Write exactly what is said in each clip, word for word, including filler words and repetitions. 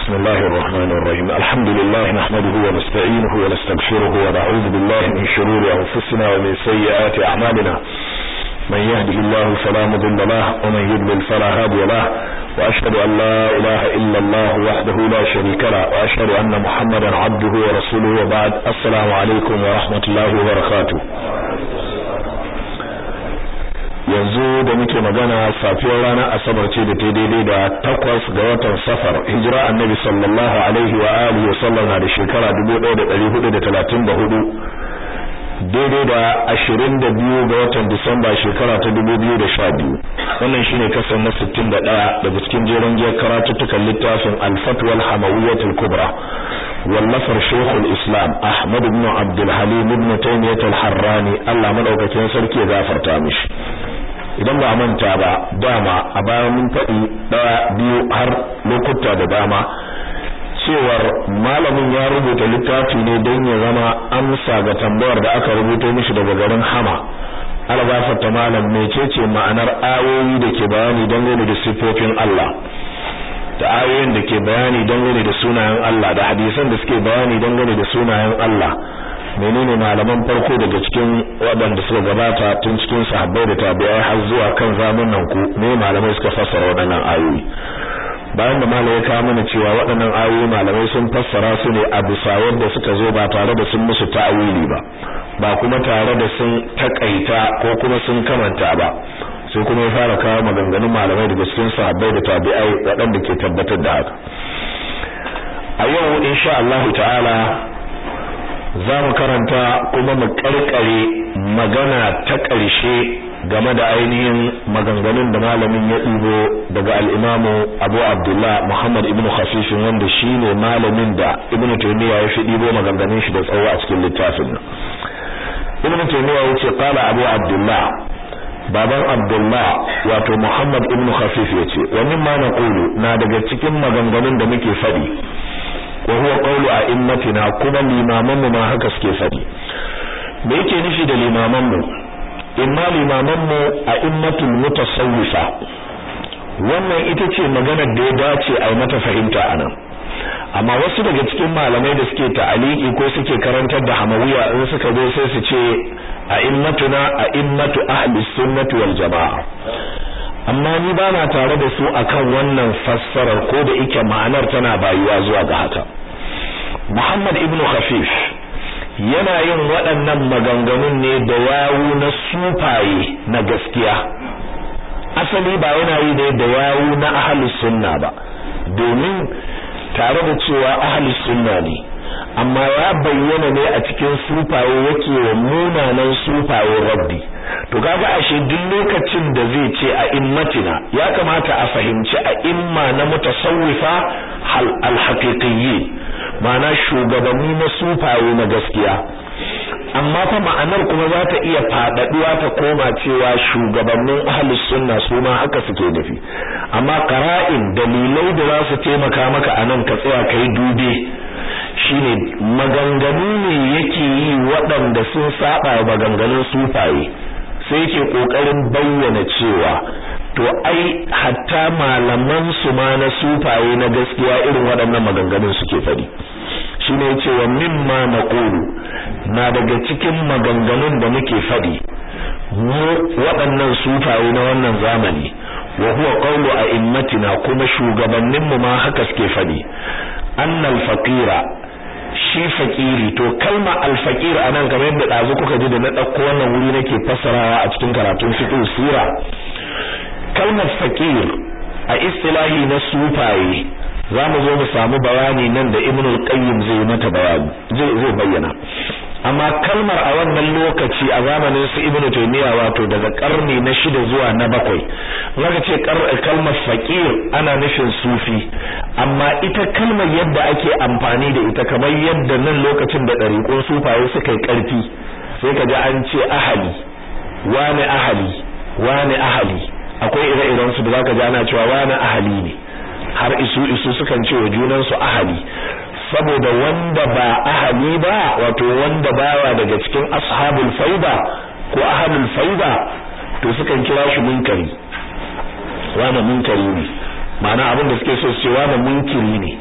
بسم الله الرحمن الرحيم الحمد لله نحمده ونستعينه ونستغفره ونعوذ بالله من شرور أنفسنا ومن سيئات أعمالنا من يهده الله فلا مضل له ومن يضلل فلا هادي له وأشهد أن لا إله إلا الله وحده لا شريك له وأشهد أن محمدا عبده ورسوله وبعد السلام عليكم ورحمة الله وبركاته. yanzu da muke magana safiyar ranar asabar ce da ta daidai da takwas ga watan safar hijira annabi sallallahu alaihi wa alihi wa sallam na da shekara dubu ɗaya da ɗari hudu da talatin da hudu daidai da ashirin da biyu ga watan disamba shekara ta dubu biyu da sha biyu. Wannan shine kasan na sittin da ɗaya daga cikin jerin giyar karatuttukan littafin al-fatwa al-hamawiyyah al-kubra wallafar shaykhul islam ahmad ibn abdul halim ibn taymiyyah al-harrani Allah madaukakin sarki ya gafarta mishi. Idan ba manta ba dama a bayan mun faɗi ɗaya biyu har lokuta da dama cewar malamin ya rubuta littafi ne don ya zama amsa ga tambayar da aka rubuto mishi daga garin Hama. Algafarta malam mecece ma'anar ayoyi da ke bayani dangane da sifofin Allah da ayoyin da ke bayani dangane da sunayen Allah da hadisan da suke bayani dangane da sunayen Allah. Menene malaman farko daga cikin waɗanda suka gabata tun cikin sahabbai da tabi'ai har zuwa kan zamanin ku ne malamai suka fassara waɗannan ayoyi. Bayan da malamai ya kawo mana cewa waɗannan ayoyi malamai sun fassara su ne a bisa yadda suka zo ba tare da sun musu ta'awili ba ba kuma tare da sun takaita ko kuma sun kamanta ba sai kuma ya fara kawo maganganun malamai daga cikin sahabbai da tabi'ai waɗanda ke tabbatar da haka. A yau insha Allah ta'ala za mu karanta kuma mu karkare magana ta ƙarshe game da ainihin maganganun da malamin ya ɗibo daga al-Imam Abu Abdullah Muhammad ibn Khafif wanda shine malamin da Ibn Taymiyyah ya fi ɗibo maganganun shi da tsawo a cikin littafin nan. Ibn Taymiyyah yace qala Abu Abdullah baban Abdullah wato Muhammad ibn Khafif yace wa mimma naqulu na daga cikin maganganun da muke faɗi wa huwa qawlu a'immatina kuma limaman mu ma haka suke fadi. Me yake nufi da limaman mu? Imma limaman mu a'immatul mutasawwifa. Wannan ita ce maganar da ya dace a mata fahimta anan. Amma wasu daga cikin malamai da suke ta'aliki ko suke karantar da hamawiya in suka zo sai su ce a'immatuna a'immatu ahli sunnati wal jamaa. Amma ni ba na tare da su akan wannan fassarar ko da ike ma'anar tana bayuwa zuwa ga haka. Muhammad ibn Khafif yana yin waɗannan maganganun ne da yawu na sufaye na gaskiya. Asali ba yana yi ne da yawu na ahlus sunna ba, domin tare da cewa ahlus sunna ne amma ya bayyana ne a cikin sufaye yake wa munanan sufaye rabbi. To kaga ashe duk lokacin da zai ce a immatina ya kamata a fahimci a imma na mutasawwifa al-haqiqiyyi ma'ana shugabanni na sufaye na gaskiya. Amma fa ma'anar kuma za ta iya fadaduwa ta koma cewa shugabannin ahlus sunna su ma haka suke nufi. Amma qara'in dalilai da za su taimaka maka anan ka tsaya kai dube shine maganganu ne yake yi waɗanda sun saba maganganun sufaye sai yake kokarin bayyana cewa to ai hatta malaman su ma na sufaye na gaskiya irin waɗannan maganganun suke fadi. Shine yace wa mimma naqulu na daga cikin maganganun da muke fadi mu waɗannan sufaye na wannan zamani wa huwa qawlu a'immatina kuma shugabannin mu ma haka suke fadi annal faqira shi fakiri. To kalma al-faqir anan kamar yadda dazu kuka ji da na dauko wannan wuri nake fassarawa a cikin karatun fiqh sira. Kalmar faqir a istilahi na sufaye zamu zo mu samu bayani nan da Ibn al-Qayyim zai mata bayani zai zai bayyana. Amma kalmar a wannan lokaci a zamanin su Ibn Taymiyyah wato daga karni na shida zuwa na bakwai zaka ce kalmar faqir ana nufin sufi. Amma ita kalmar yadda ake amfani da ita kamar yadda nan lokacin da dariƙun sufaye suka yi ƙarfi sai kaji an ce ahali wani ahali wani ahali akwai ire-iren su da zaka ji ana cewa wani ahali ne har isu isu sukan ce wa junan su ahali saboda wanda ba ahali ba wato wanda bawa daga cikin ashabul faida ko ahlul faida to sukan kira shi munkari wani munkari ne ma'ana abin da suke so su ce wani munkiri ne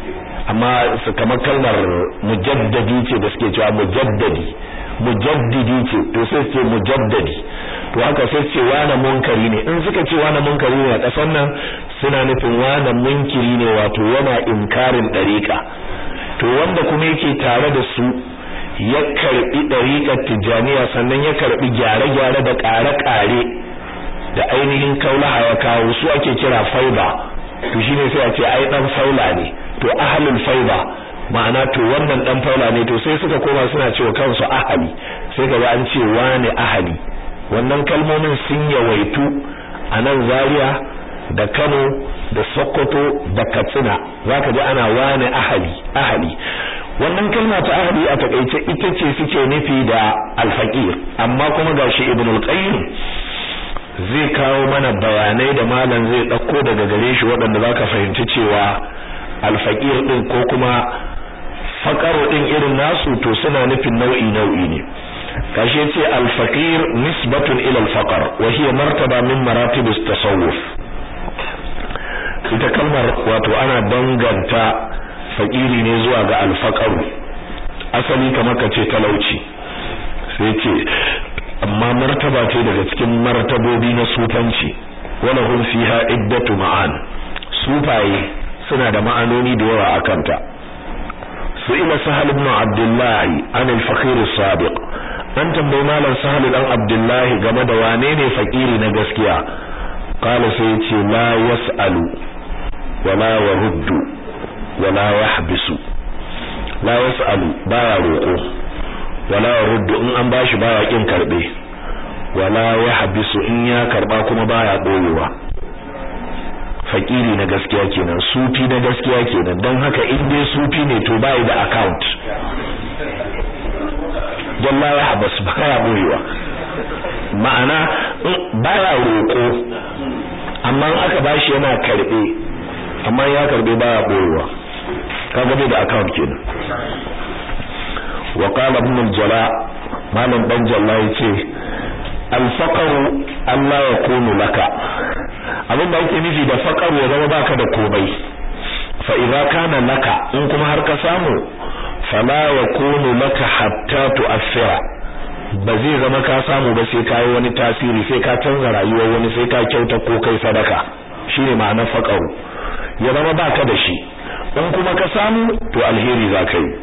amma su kamar kalmar mujaddadi ce da suke cewa mujaddadi mujaddidi ce to sai ce mujaddadi to haka sai ce wani munkari ne in suka ce wani munkari ne a kasan nan suna nufin wani munkiri ne wato yana inkarin dariqa to wanda kuma yake tare da su ya karbi dariqar tijaniya sannan ya karbi gyare-gyare da ƙare-ƙare da ainihin kaulaha ya kawo su ake kira faiba to shine sai a ce ai dan faula ne to ahlul faiba ma'ana to wannan dan faula ne to sai suka koma suna cewa kansu ahali sai kaga an ce wani ahali wannan kalmomin sun yawaitu a nan Zaria da Kano da Sokoto da Katsina zaka ji ana wani ahali ahali wannan kalma ta ahali a takeice ita ce suke nufi da al-faqir amma kuma gashi Ibn al-Qayyim zai kawo mana bayanai da malam zai dauko daga gare shi waɗanda zaka fahimci cewa al-faqir din ko kuma faqaru din irin nasu to suna nufin nau'i nau'i ne kashi yace al-faqir nisbatun ila al-faqr wa hiya martaba min maratib at-tasawuf ita kalmar wato ana danganta fakiri ne zuwa ga al-faqr asali kamar kace talauci sai ce amma martaba ce daga cikin martabobi na sufanci wala hum fiha iddatu ma'an sufaye suna da ma'anoni da yawa akanta su ila sahal ibn abdullah an al-faqir as-sabiq an tambayi malam sahal dan abdullah game da wane ne fakiri na gaskiya qala sai ce la yasalu wala yaruddu wala yahbisu la yasalu baya roko wala yaruddu in an bashi baya kin karbe wala yahbisu in ya karba kuma baya boyewa fakiri na gaskiya kenan sufi na gaskiya kenan don haka in dai sufi ne to bai da account jalla ya habas baya boyewa ma'ana baya roko amma aka bashi yana karbe amma ya karbe baya boyewa kaga bai da account kenan wa qala ibn al-jala malam dan jalla yace al-faqr Allah yakunu laka abin da yake nufi da faqar ya zama baka da komai fa idza kana laka in kuma har ka samu fala yakunu laka hatta tu'athira ba zai zama ka samu ba sai kai wani tasiri sai ka canza rayuwar wani sai ka kyauta ko kai sadaka shine ma'anar faqar ya zama baka da shi in kuma ka samu to alheri zaka yi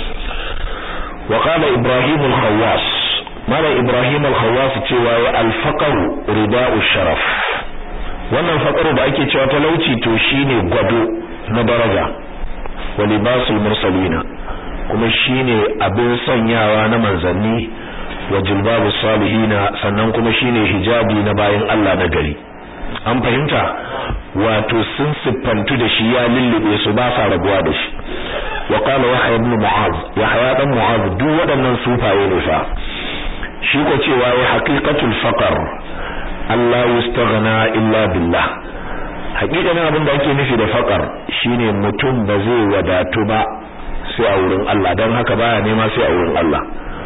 wa qala ibrahim al-khawas mala ibrahim al-khawas cewa al-faqr rida'u sharaf wannan faqaru da ake cewa talauci to shine gwado na daraja wa libasul mursalina kuma shine abin sanyawa na manzanni wa jilbabus salihina sannan kuma shine hijabi na bayin Allah na gari an fahimta wato sun siffantu da shi ya lullube su ba sa rabuwa da shi wa qala yahya ibn mu'az yahya dan mu'az duk waɗannan sufaye ne fa shi ko cewa ya haqiqatul faqr Allah yastaghna illa billah hakikanin abin da ake nufi da faqar shine mutum ba zai wadatu ba sai a wurin Allah dan haka baya nema sai a wurin Allah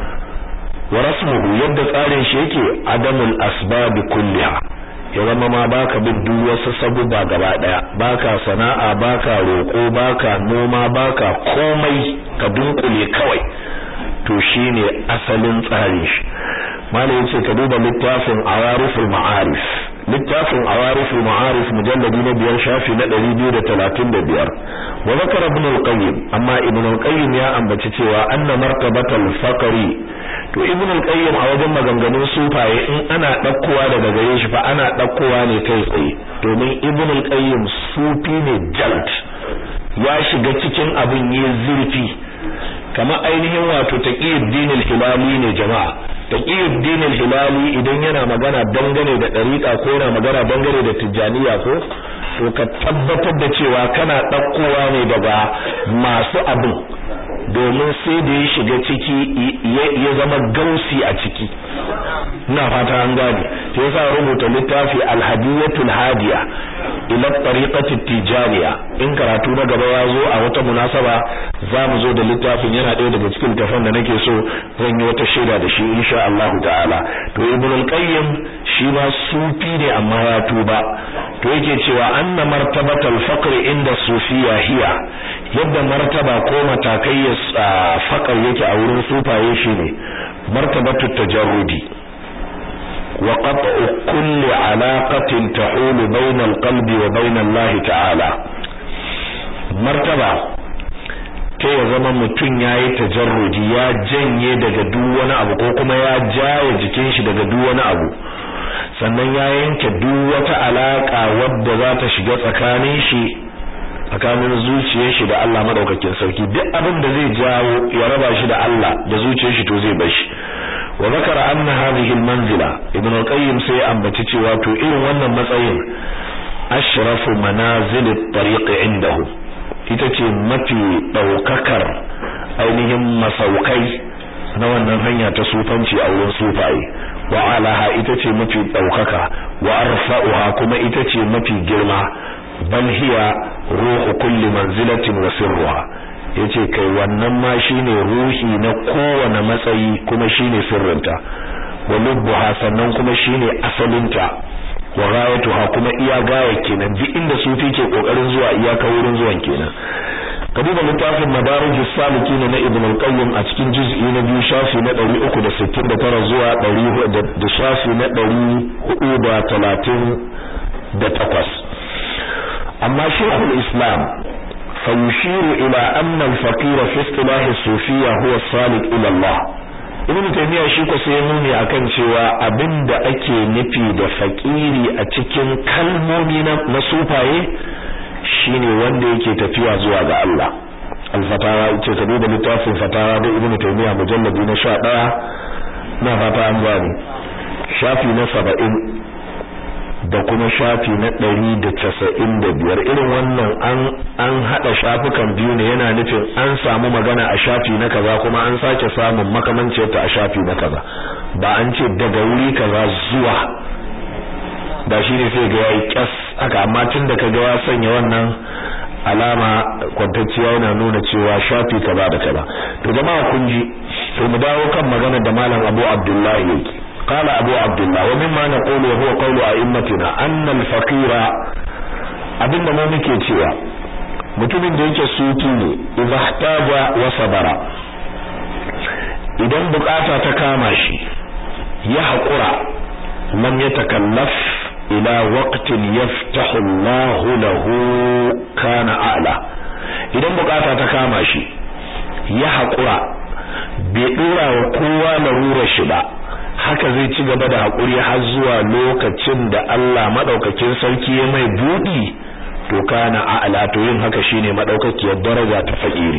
wa rasmuhu yadda tsarin shi yake adamul asbab kulliha ya zama ma baka bin duk wasu sabubba gaba daya baka sana'a baka roko baka noma baka komai ka dunkule kawai to shine asalin tsarin shi malai yace ka duba littafin awariful ma'arif littafin awariful ma'arif mujalladi na biyar shafi na ɗari biyu da talatin da biyar wa zakara ibn al-qayyim amma ibn al-qayyim ya ambaci cewa anna martabatal faqri to ibn al-qayyim a wajen maganganun sufaye in ana dakkowa daga gare shi fa ana dakkowa ne kai tsaye domin ibn al-qayyim sufi ne jalt ya shiga cikin abin yi zurfi kamar ainihin wato taqiyuddin al-hilali ne jama'a taqiyuddin al-hilali idan yana magana dangane da dariqa ko yana magana dangane da tijaniya ko to ka tabbatar da cewa kana dakkowa ne daga masu abin domin sai da ya shiga ciki ya zama gausi a ciki ina fata an gane sai yasa rubuta littafi al-hadiyatul hadiya ila tariqati tijaniya in karatu na gaba ya zo a wata munasaba zamu zo da littafin yana ɗaya daga cikin littafan da nake so zan yi wata shaida da shi insha Allah ta'ala to ibn al-qayyim shi ma sufi ne amma ya tuba to yake cewa anna martabatal faqr inda sufiya hiya yadda martaba ko matakai ya fakar yake a wurin sufaye shine martabatu tajarrudi wa qat'u kulli alaqatin tahulu bayna alqalbi wa bayna Allah ta'ala martaba ta ya zama mutun yayi tajarrudi ya janye daga duk wani abu ko kuma ya jaye jikin shi daga duk wani abu sannan ya yanke duk wata alaka wadda za ta shiga tsakanin shi tsakanin zuciyar shi da Allah madaukakin sarki duk abin da zai jawo ya raba shi da Allah da zuciyar shi to zai bar shi wa zakara anna hadhihi almanzila ibn al-qayyim sai ambaci cewa to irin wannan matsayin ashrafu manazil at-tariq indahu ita ce mafi daukakar ainihin masaukai na wannan hanya ta sufanci a wurin sufaye wa alaha ita ce mafi daukaka wa arfa'uha kuma ita ce mafi girma bal hiya ruhu kulli manzilatin wa sirruha yace kai wannan ma shine ruhi na kowane matsayi kuma shine sirrinta wa lubbuha sannan kuma shine asalinta wa ghayatuha kuma iya gaya kenan duk inda sufi ke kokarin zuwa iyaka wurin zuwan kenan kadiba littafin madarijus salikin na ibn al-qayyim a cikin juz'i na biyu shafi na ɗari uku da sittin da tara zuwa ɗari da shafi na ɗari hudu da talatin da takwas amma shaykhul islam فيشير إلى أن الفقير في اصطلاح الصوفية هو الصالح إلى الله ibn taymiya shi ko sai nuni akan cewa abinda ake nufi da fakiri a cikin kalmomi na masufaye shine wanda yake tafiya zuwa ga Allah al-fatawa ce ka duba littafin fatawa da ibn taymiya mujalladi na sha ɗaya na fata an gani shafi na saba'in da kuma shafi na ɗari da casa'in da biyar irin wannan an an hada shafukan biyu ne yana nufin an samu magana a shafi na kaza kuma an sake samun makamancin ta a shafi na kaza ba an ce daga wuri kaza zuwa da shi ne sai ga yayi kyas haka amma tun da kaga ya sanya wannan alama kwantacciya yana nuna cewa shafi kaza da kaza to jama'a kun ji to mu dawo kan magana da malam Abu Abdullahi yake قال أبو عبد الله ومما نقول وهو قول أئمتنا أن الفقير abinda mu muke cewa mutumin da yake suki ne idza ihtaja wa sabara idan bukata ta kama shi ya hakura lam yatakallaf ila waqtin yaftahu Allahu lahu kana a'la idan bukata ta kama shi ya hakura bai dora wa kowa larurar shi ba haka zai ci gaba da hakuri har zuwa lokacin da Allah madaukakin sarki ya mai budi to kana a'la to yin haka shine madaukakiyar daraja ta fakiri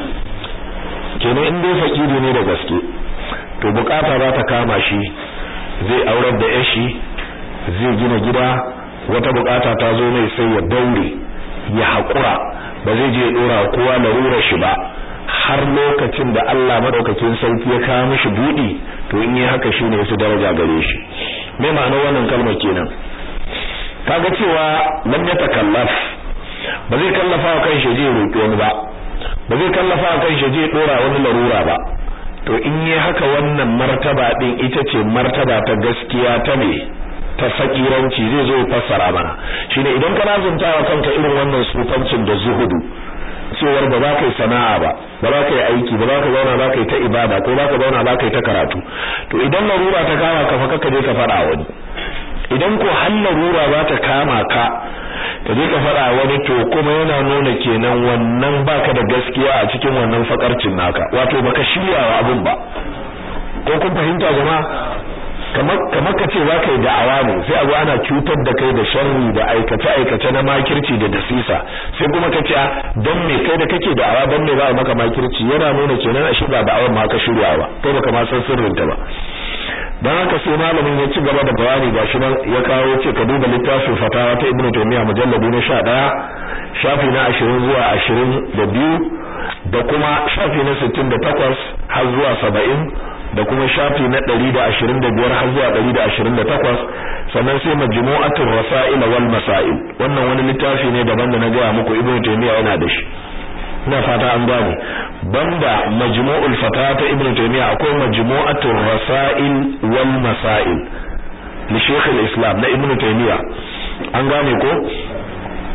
kenan in dai fakiri ne da gaske to bukata za ta kama shi zai aurar da yashi zai gina gida wata bukata ta zo mai sai ya daure ya hakura ba zai je dora kowa larurar shi ba har lokacin da Allah madaukakin sarki ya kawo mishi budi to in yi haka shine wasu daraja gare shi me ma'anar wannan kalmar kenan kaga cewa lam yatakallaf ba zai kallafa wa kanshi je roƙi wani ba ba zai kallafa wa kanshi je dora wani larura ba to in yi haka wannan martaba din ita ce martaba ta gaskiya ta ne ta fakiranci zai zo fassara mana shine idan kana zuntawa kanka irin wannan sufancin da zuhudu cewar ba za ka yi sana'a ba ba za ka yi aiki ba za ka zauna za ka yi ta ibada ko za ka zauna za ka yi ta karatu to idan larura ta kama ka fa kaka je ka fara wani idan ko har larura za ta kama ka ka je ka fara wani to kuma yana nuna kenan wannan baka da gaskiya a cikin wannan fakarcin naka wato baka shirya wa abun ba ko kun fahimta jama'a kamar kamar kace zaka yi da'awa ne sai abu ana cutar da kai da sharri da aikace aikace na makirci da dasisa sai kuma kace dan me kai da kake da'awa dan me za a maka makirci yana nuna kenan a shi ba da'awar ma ka shirya ba kai baka ma san sirrin ta ba dan haka sai malamin ya ci gaba da bayani gashi nan ya kawo ce ka duba littafin fatawa ta Ibn Taymiyyah mujalladi na sha ɗaya shafi na ashirin zuwa ashirin da biyu da kuma shafi na sittin da takwas har zuwa saba'in da kuma shafi na ɗari da ashirin da biyar har zuwa ɗari da ashirin da takwas sannan sai majmu'atul rasail wal masail wannan wani littafi ne daban da na ga muku Ibn Taymiyyah yana da shi ina fata an gane banda majmu'ul fatawa ta Ibn Taymiyyah akwai majmu'atul rasail wal masail li Sheikh al-Islam na Ibn Taymiyyah an gane ko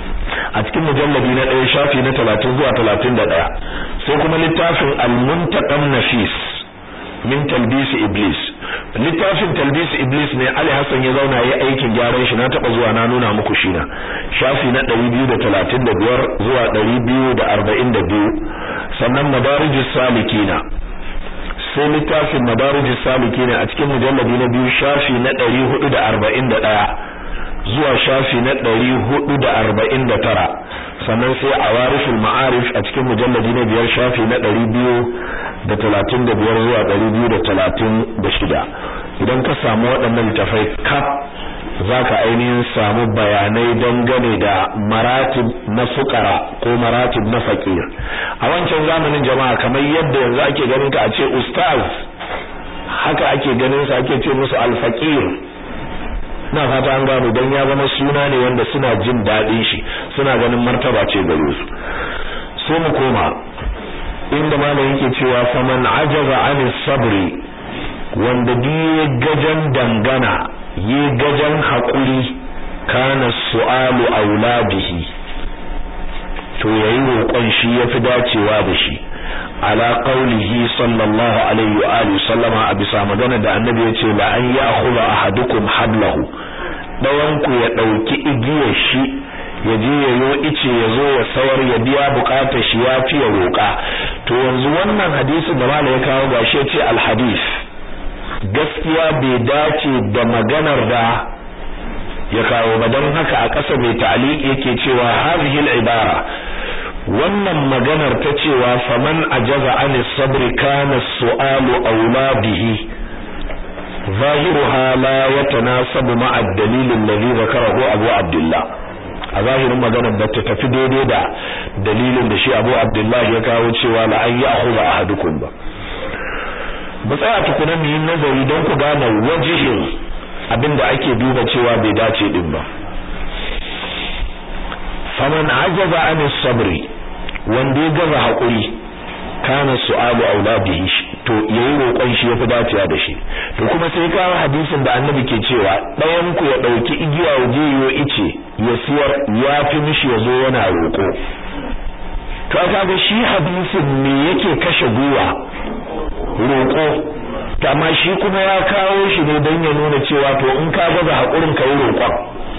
a cikin mujalladi na ɗaya shafi na talatin zuwa talatin da ɗaya. sai kuma littafin al-muntaqam nafis min talbis iblis. littafin talbis iblis ne Ali Hassan ya zauna yayin aikin gyaran shi, na taba zuwa na nuna muku shi na shafi na ɗari biyu da talatin da biyar zuwa ɗari biyu da arba'in da biyu. sannan madarijus salikina, sai littafin madarijus salikina a cikin mujalladi na biyu shafi na ɗari hudu da arba'in da ɗaya zuwa shafi na ɗari hudu da arba'in da tara. sannan sai awariful ma'arif a cikin mujalladi na biyar shafi na ɗari biyu da talatin da biyar zuwa ɗari biyu da talatin da shida. idan ka samu waɗannan littafai kaf zaka ainihin samu bayanai dangane da maratib na fuqara ko maratib na fakir. a wancan zamanin jama'a kamar yadda yanzu ake ganin ka a ce ustaz, haka ake ganin sa ake ce musu al-faqir. na fata an gano dan ya zama suna ne wanda suna jin dadin shi, suna ganin martaba ce gare su. so mu koma inda malamin yake cewa faman ajaza anis sabri, wanda biye gajan dangana yi gajan hakuri, kana su'alu auladihi, to yayi roƙon shi yafi dacewa da shi, ala qaulihi sallallahu alaihi wa alihi sallama, a bisa magana da annabi yace la an ya'khudha ahadukum hablahu, dawan ku ya dauki igiyar shi ya je yayo ice yazo ya sawar ya biya bukatar shi ya fiye roƙa. to yanzu wannan hadisin da malai ya kawo gashi yace al hadith gaskiya bai dace da maganar da ya kawo ba, don haka a ƙasa mai ta'liq yake cewa hadhihi al ibara, wannan maganar ta cewa faman ajaza anis sabri kana su'alu auladihi zahiruha la yatanasabu ma'a ad-dalil alladhi zakarahu Abu Abdullah. a zahirin maganar ba ta tafi daidai da dalilin da shi Abu Abdullah ya kawo cewa la an ya'khudha ahadukum ba. ba tsaya tukuna mu yi nazari don ku gane wajihin abinda ake duba cewa bai dace din ba. faman ajaza anis sabri, wanda ya gaza hakuri, kana su'alu auladihi, to yayi roƙon shi yafi dacewa da shi. to kuma sai kawo hadisin da annabi ke cewa ɗayan ku ya dauki igiya waje yo ice ya siyar yafi mishi yazo yana roƙo. to kaga shi hadisin me yake kashe guwa? roƙo. amma shi kuma ya kawo shi ne don ya nuna cewa to in ka gaza hakurin kai roƙon.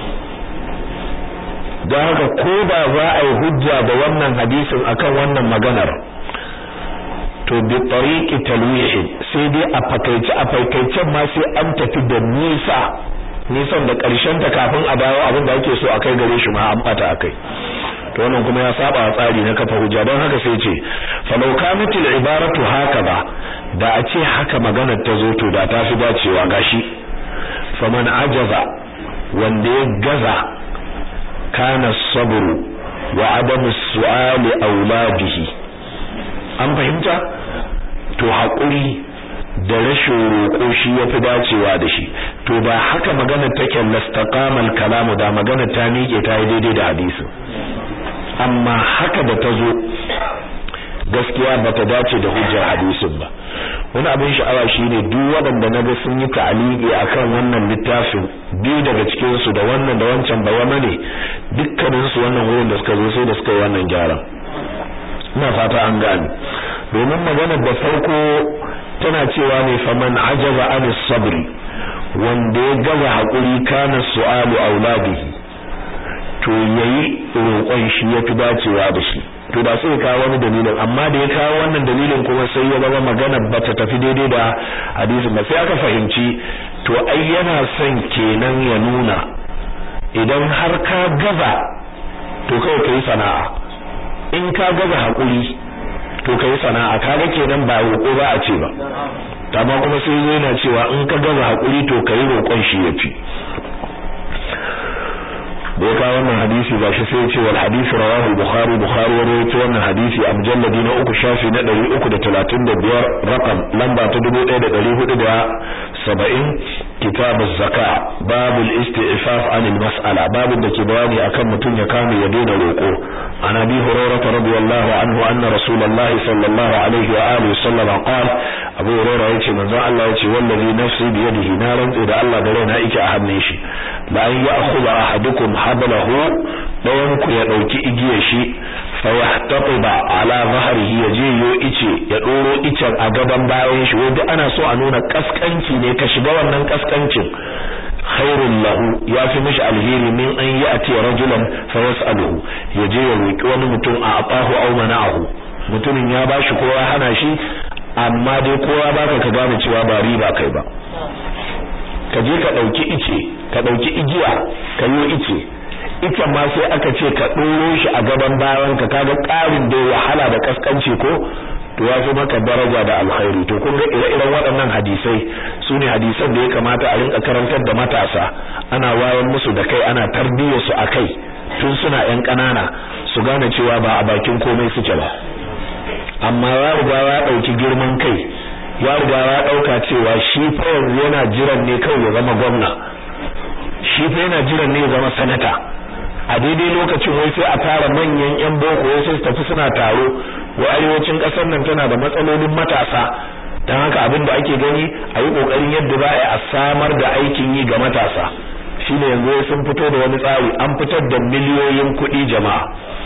don haka ko da za a yi hujja da wannan hadisin akan wannan maganar, to bi tariqi talwih, sai dai a fakaice a fakaicen ma sai an tafi da nisa nisan da karshen ta kafin a dawo abin da ake so a kai gare shi ma an bata akai. to wannan kuma ya saba tsari na kafa hujja. don haka sai ce falau kanatil ibaratu hakaza, da a ce haka maganar ta zo to da ta fi dacewa. gashi faman ajaza, wanda ya gaza, kana sabru wa adamu su'ali auladihi, an fahimta? to haƙuri da rashin roƙo shi yafi dacewa da shi. to ba haka magana take lastaqamal kalamu, da magana ta miƙe ta yi daidai da hadisin. amma haka da ta zo gaskiya bata dace da hujjar hadisin ba. wani abin sha'awa shine duk waɗanda naga sun yi ta'aliki akan wannan littafin, biyu daga cikin su da wannan da wancan bayama ne, dukkanin su wannan wurin da suka zo sai da suka yi wannan gyaran. ina fata an gane, domin maganar da farko tana cewa ne faman ajaza anis sabri, wanda ya gaza hakuri, kana su'alu auladihi, to yayi roƙon shi yafi dacewa da shi. to da sai kawo wani dalilin, amma da ya kawo wannan dalilin kuma sai ya zama magana bata tafi daidai da hadisin ba. sai aka fahimci to ai yana son kenan ya nuna idan har ka gaza to kai kai sana'a, in ka gaza hakuri to kai sana'a, kaga kenan ba roƙo ba a ce ba. amma kuma sai yana cewa in ka gaza hakuri to kai roƙon shi yafi. da ya kawo wannan hadisi ba shi sai ya ce wal hadisi rawahu al-bukhari bukhari ya rawaito wannan hadisi a mujalladi na uku shafi na ɗari uku da talatin da biyar rakam lamba ta dubu ɗaya da ɗari hudu da saba'in kitab az-zaka babul isti'faf anil mas'ala, babin da ke bayani akan mutum ya kame ya daina roƙo. an abi hurairah radiyallahu anhu anna rasulullahi sallallahu alaihi wa alihi sallam qala Abu Hurairah yace manzo Allah yace wallahi nafsi bi yadihi na rantsi da Allah da raina yake a hannun shi la an ya'khudha ahadukum hablahu dawan ku ya dauki igiyar shi fa yahtatiba ala dhahrihi yaje yo ice ya doro icen a gaban bayan shi wanda ana so a nuna kaskanci ne ka shiga wannan kaskancin khairul lahu ya fi mishi alheri min an ya'ti rajulan fa yas'aluhu yaje ya roki wani mutum a atahu aw mana'ahu mutumin ya bashi ko ya hana shi amma dai kowa baka ka gane cewa ba riba kai ba ka je ka dauki ice ka dauki igiya ka yi ice ita ma sai aka ce ka doro shi a gaban bayan ka kaga karin da wahala da kaskanci ko to ya fi maka daraja da alkhairi to kun ga ire-iren waɗannan hadisai sune hadisan da ya kamata a rinka karantar da matasa ana wayan musu da kai ana tarbiyyar su akai tun suna yan kanana su gane cewa ba a bakin komai suke ba amma ya riga ya dauki girman kai ya riga ya dauka cewa shi fa yanzu yana jiran ne kawai ya zama gwamna shi fa yana jiran ne ya zama sanata a daidai lokacin wai sai a tara manyan yan boko wai sai su tafi suna taro wa arewacin kasar nan tana da matsalolin matasa dan haka abin da ake gani a yi kokarin yadda za a samar da aikin yi ga matasa shine yanzu sun fito da wani tsari an fitar da miliyoyin kuɗi jama'a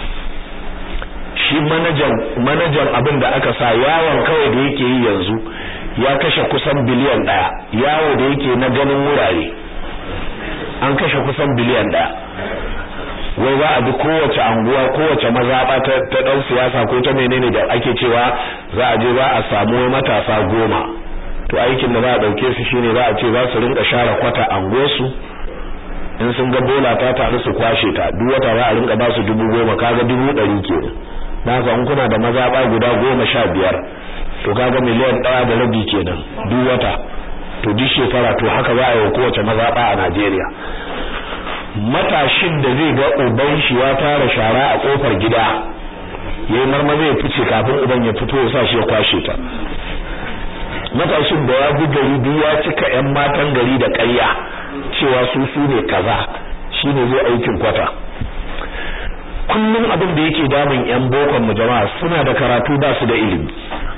shi manajan manajan abin da aka sa yawon kawai da yake yi yanzu ya kashe kusan biliyan daya yawo da yake na ganin wurare an kashe kusan biliyan daya wai za a bi kowace anguwa kowace mazaba ta ta dan siyasa ko ta menene da ake cewa za a je za a samu matasa goma to aikin da za a dauke su shine za a ce za su rinka share kwata anguwarsu in sun ga bola ta tare su kwashe ta duk wata za a rinka ba su dubu goma kaga dubu ɗari kenan naka in kuna da mazaba guda goma sha biyar to kaga miliyan ɗaya da rabi kenan duk wata to duk shekara to haka za a yi kowace mazaba a Najeriya matashin da zai ga uban shi ya tara shara a kofar gida yayin marma zai fice kafin uban ya fito ya sa shi ya kwashe ta matashin da ya bi gari duk ya cika ƴan matan gari da ƙarya cewa su su ne kaza shine zai aikin kwata kullum abin da yake damun ƴan bokon mu jama'a suna da karatu ba su da ilimi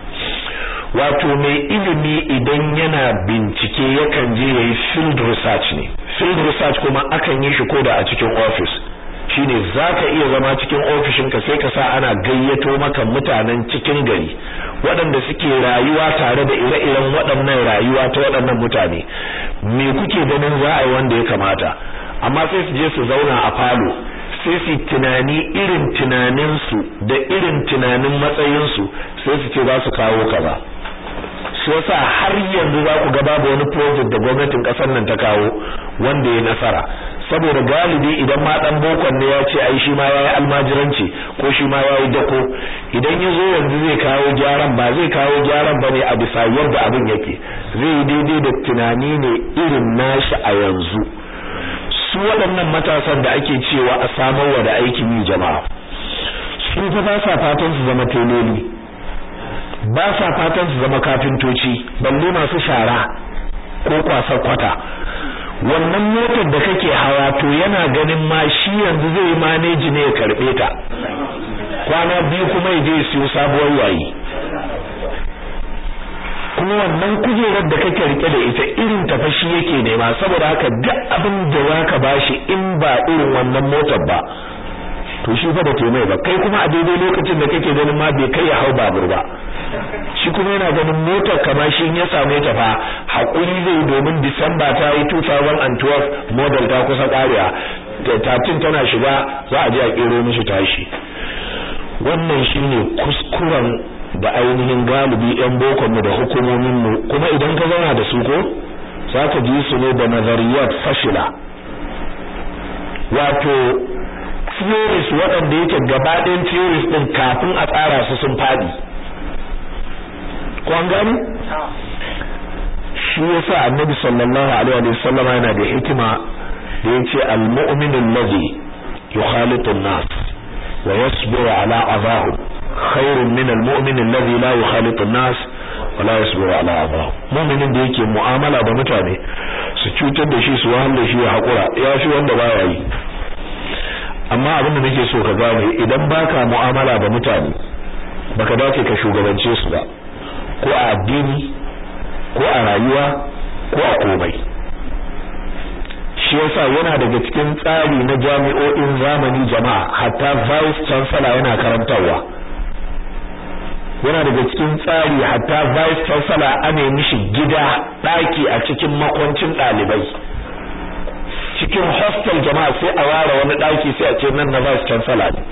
wato mai ilimi idan yana bincike yakan je yayi field research ne field research kuma akan yi shi koda a cikin office shine zaka iya zama cikin ofishin ka sai ka sa ana gayyato maka mutanen cikin gari waɗanda suke rayuwa tare da ire-iren waɗannan rayuwa ta waɗannan mutane me kuke ganin za a yi wanda ya kamata amma sai su je su zauna a falo sai su tunani irin tunaninsu da irin tunanin matsayinsu sai su ce za su kawo kaza shi yasa har yanzu za ku ga babu wani project da gwamnatin kasar nan ta kawo wanda ya nasara saboda galibi idan ma dan bokon ne ya ce ai shi ma yayi almajiranci ko shi ma yayi dako idan yazo yanzu zai kawo gyaran ba zai kawo gyaran bane a bisa yadda abin yake zai yi daidai da tunani ne irin nashi a yanzu su waɗannan matasan da ake cewa a samarwa da aikin yi jama'a su fa ba sa fatan su zama teloli ba sa fatan su zama kafintoci balle masu shara ko kwasar kwata wannan motar da kake hawa to yana ganin ma shi yanzu zai manage ne ya karbe ta kwana biyu kuma ya je siyo sabuwar yayi kuma wannan kujerar da kake rike da ita irin tafashi yake nema saboda haka duk abin da zaka bashi in ba irin wannan motar ba to shi fa da taimai ba kai kuma a daidai lokacin da kake ganin ma bai kai ya hau babur ba shi kuma yana ganin motar kamar shi ya same ta fa hakuri zai domin December ta yi two thousand twelve model ta kusa kariya da thirteen tana shiga za a je a kero mishi tashi wannan shine kuskuren da ainihin galibi ɗan bokon mu da hukumomin mu kuma idan ka zauna da su ko zaka ji su ne da nazariyat fashila wato theories waɗanda yake gabaɗayan theories ɗin kafin a tsara su sun faɗi ko an gani shi yasa annabi sallallahu alaihi wa sallam yana da hikima da yace al-mu'minu alladhi yukhalitu an-nas wa yasbiru ala adahum khairun min al-mu'min alladhi la yukhalitu an-nas wa la yasbiru ala adahum mu'minin da yake mu'amala da mutane su cutar da shi su wahala shi ya hakura ya shi wanda baya yi amma abin da nake so ka gane idan baka mu'amala da mutane baka dace ka shugabance su ba ko a addini ko a rayuwa ko a komai. Shi yasa yana daga cikin tsari na jami'o'in zamani jama'a, hatta vice chancellor yana karantarwa. Yana daga cikin tsari hatta vice chancellor ana mishi gida daki a cikin makwancin dalibai. Cikin hostel jama'a sai a ware wani daki sai a ce nan na vice chancellor ne.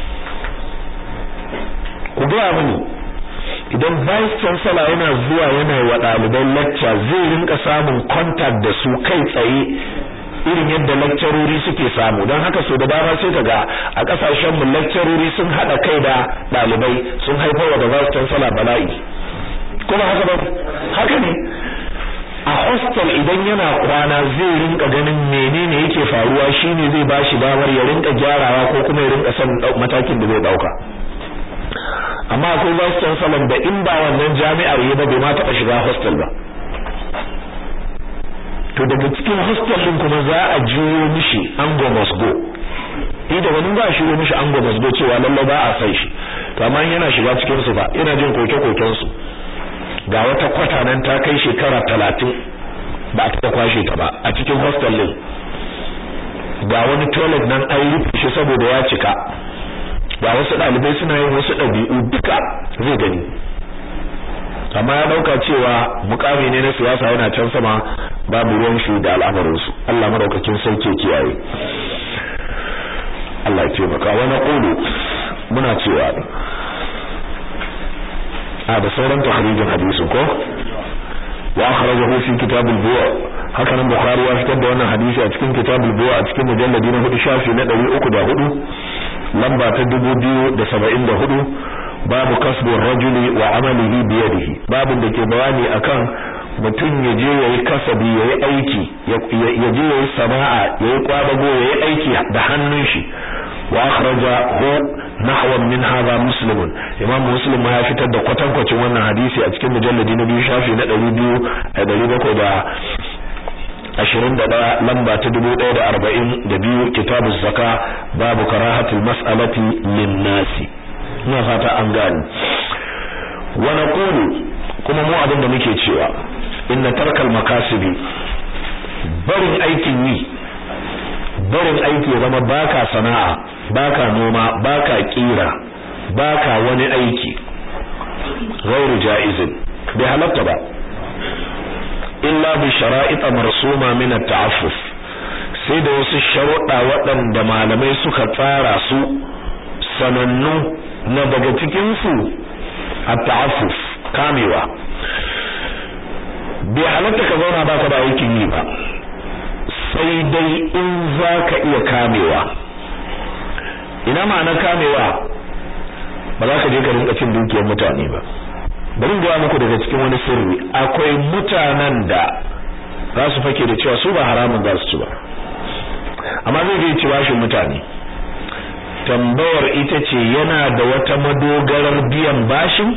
Ku ga mini idan vice chancellor yana zuwa yana wa dalibai lecture zai rinka samun contact da su kai tsaye irin yadda lecturori suke samu. Don haka so da dama sai kaga a kasashen mu lecturori sun hada kai da dalibai sun haifar da vice chancellor bala'i. Kuma haka ba haka ne a hostel idan yana kwana zai rinka ganin menene yake faruwa, shine zai bashi damar ya rinka gyarawa ko kuma ya rinka son matakin da zai dauka. Amma akwai vice chancellor da in ba wannan jami'ar yi ba bai ma taba shiga hostel ba. To daga cikin hostel din kuma za a juyo mishi ango must go. Idan wani ba shi mishi ango must go cewa lalle ba a sai shi. To amma yana shiga cikin su ba, ina jin koke-koken su. Ga wata kwata nan ta kai shekara talatin ba ta kwashe ta ba a cikin hostel din. Ga wani toilet nan an rufe shi saboda ya cika. Ga wasu dalibai suna yin wasu dabi'u duka zai gani. Amma ya dauka cewa mukami ne na siyasa yana can sama babu ruwan shi da al'amarin su. Allah madaukakin sauke kiyaye. Allah ya taimaka. Wa naqulu muna cewa a da sauran tahrijin hadisin ko wa akhrajahu fi kitab al-bu' haka nan Bukhari ya fitar da wannan hadisi a cikin kitab al-bu' a cikin mujalladi na hudu shafi na ɗari uku da hudu lamba ta dubu biyu da saba'in da hudu babu kasbur rajuli wa amalihi bi yadihi, babin da ke bayani akan mutum ya je yayi kasabi yayi aiki ya je yayi sana'a yayi kwadago yayi aiki da hannun shi. wa akhrajahu nahwan min hadha muslim, imam muslim ma ya fitar da kwatankwacin wannan hadisi a cikin mujalladi na biyu shafi na ɗari biyu da ɗari bakwai da ashirin da ɗaya lamba ta dubu ɗaya da arba'in da biyu kitabuz zaka babu karahatul mas'alati lin nasi. ina fata an gani. wa naqulu kuma mu abin da muke cewa inna tarkal makasibi, barin aikin yi, barin aiki ya zama baka sana'a, baka noma, baka kira, baka wani aiki, ghairu jaizin, bai halatta ba illa bi shara'it marsuma min at-ta'affuf, sai da wasu sharuɗa waɗanda malamai suka tsara su sanannu, na daga cikin su at-ta'affuf, kamewa. bai halatta ka zauna baka da aikin yi ba, sai dai in zaka iya kamewa. ina ma'ana kamewa? ba za ka je ka rinka cin dukiyar mutane ba. bari ga muku daga cikin wani sirri, akwai mutanen da za su fake da cewa su ba haramun za su ci ba, amma zai je ci bashin mutane. tambayar ita ce yana da wata madogarar biyan bashin?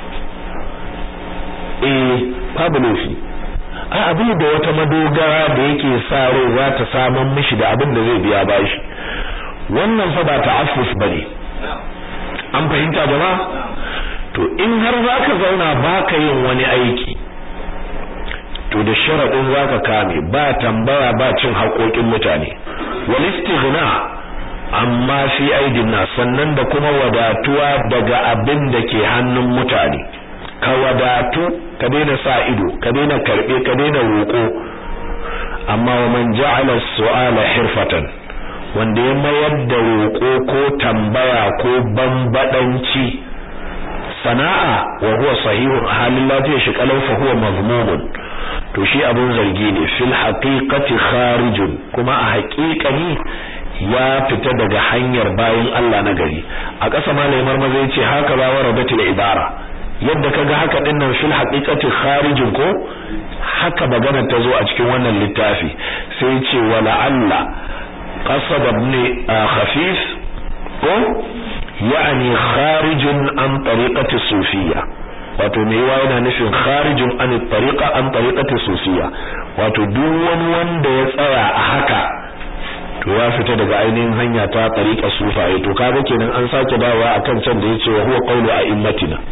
eh babu laifi. a abin da wata madogara da yake sa rai za ta samun mishi da abin da zai biya bashi, wannan fa ba ta'affuf bane. an fahimta jama'a? to in har zaka zauna baka yin wani aiki, to da sharadin zaka kame, ba tambaya ba cin haƙoƙin mutane, wal istighna amma fi aidin nas, sannan da kuma wadatuwa daga abin da ke hannun mutane. ka wadatu, ka daina sa ido, ka daina karbe, ka daina roko. amma wa man ja'ala as-su'ala hirfatan, wanda ya mayar da roko ko tambaya ko bambadanci sana'a, wa huwa sahihun, halin lafiya shi kalau, fa huwa mazmumun, to shi abun zargi ne. fil haqiqati kharijun, kuma a haƙiƙani ya fita daga hanyar bayin Allah na gari. a ƙasa malamar maza yace haka ba waradatul ibara, yadda kaga haka din nan fil haqiqati kharijun ko haka magana ta zo a cikin wannan littafi. sai yace wala alla qasad ibn khafif ko yani kharijun an tariqati sufiyya, wato me yawa yana nufin kharijun an tariqa an tariqati sufiyya, wato duk wani wanda ya tsaya a haka to ya fita daga ainihin hanya ta tariqa sufaye. to kaga kenan an sake dawowa akan can da yace wa huwa qawlu a'immatina,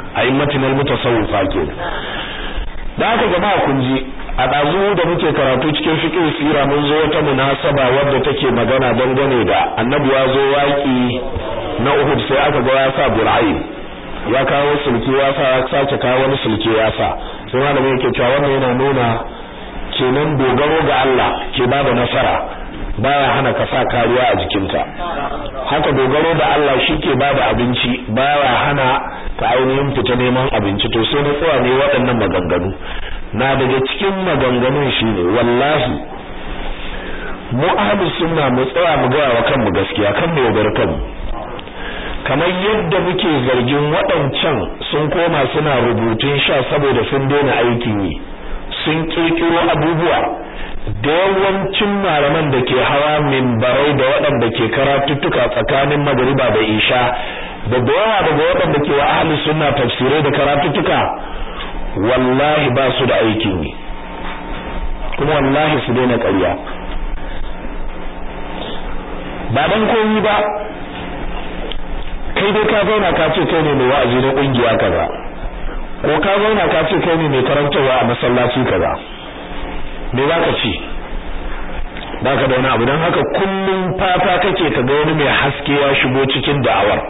a'immatin al-mutasawwifa kenan. da haka jama'a kun ji a dazu da muke karatu cikin fiqh sira mun zo wata munasaba wadda take magana dangane da annabi ya zo waki na Uhud sai aka ga ya sa bur'ain ya kawo sulki ya sa ya sace kawo wani sulki ya sa sai malamin yake cewa wannan yana nuna kenan dogaro ga Allah ke bada nasara baya hana ka sa kariya a jikinta haka dogaro da Allah shike bada abinci baya hana ka ainihin fita neman abinci to sai na tsaya ne waɗannan maganganu na daga cikin maganganun shine wallahi mu ahlus sunna mu tsaya mu ga wa kanmu gaskiya kan mu yaudar kanmu kamar yadda muke zargin waɗancan sun koma suna rubutun sha saboda sun daina aikin yi sun kirkiro abubuwa da yawancin malaman da ke hawa minbarai da waɗanda ke karatuttuka tsakanin magriba da isha da da yawa daga waɗanda ke wa ahli sunna tafsirai da karatuttuka wallahi ba su da aikin yi kuma wallahi su daina ƙarya ba dan komai ba kai dai ka zauna ka ce kai ne mai wa'azi na kungiya kaza ko ka zauna ka ce kai ne mai karantawa a masallaci kaza me zaka ci baka da wani abu dan haka kullum fata kake ka ga wani mai haske ya shigo cikin da'awar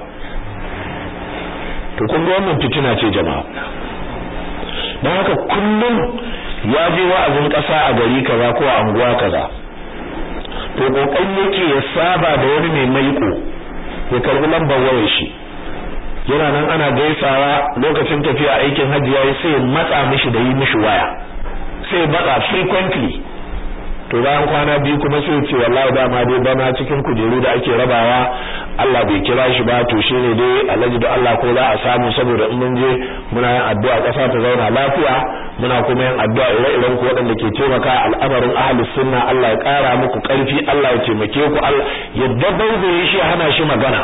to kun ga wannan fitina ce jama'a dan haka kullum ya je wa'azin kasa a gari kaza ko a anguwa kaza to kokarin yake ya saba da wani mai maiko ya karbi lambar wayar shi yana nan ana gaisawa lokacin tafiya aikin hajji yayi sai matsa mishi da yi mishi waya sai matsa frequently to bayan kwana biyu kuma sai ce wallahi da ma dai bana cikin kujeru da ake rabawa Allah bai kira shi ba to shine dai Alhaji da Allah ko za a samu saboda in mun je muna yin addu'a kasa ta zauna lafiya muna kuma yin addu'a ire-iren ku waɗanda ke taimaka al'amarin ahlus sunna Allah ya ƙara muku ƙarfi Allah ya taimake ku Allah ya dabbaye shi hana shi magana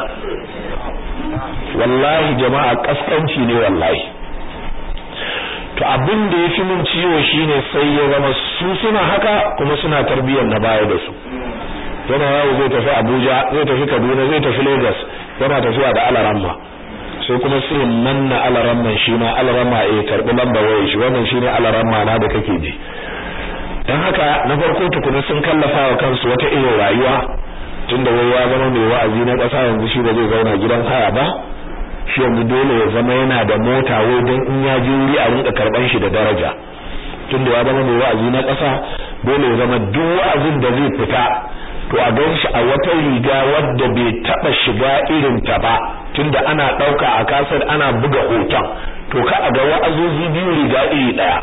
wallahi jama'a kaskanci ne wallahi to abin da yafi mun ciwo shine sai ya zama su suna haka kuma suna tarbiyyar na baya da su yana yawo zai tafi Abuja zai tafi Kaduna zai tafi Lagos yana tafiya da alaramma sai kuma sai manna alaramman shi ma alaramma eh karbi lamba wayar shi wannan shine alaramma na da kake ji dan haka na farko tukuna sun kallafa wa kansu wata irin rayuwa tunda wai ya zama mai wa'azi na kasa yanzu shi ba zai zauna gidan haya ba shi yanzu dole ya zama yana da mota wai dan in ya je wuri a rinka karban shi da daraja tunda ya zama mai wa'azi na kasa dole ya zama duk wa'azin da zai fita to a gan shi a wata riga wadda bai taba shiga irin ta ba tunda ana dauka a kasar ana buga hoton to ka a ga wa'azozi biyu riga iri daya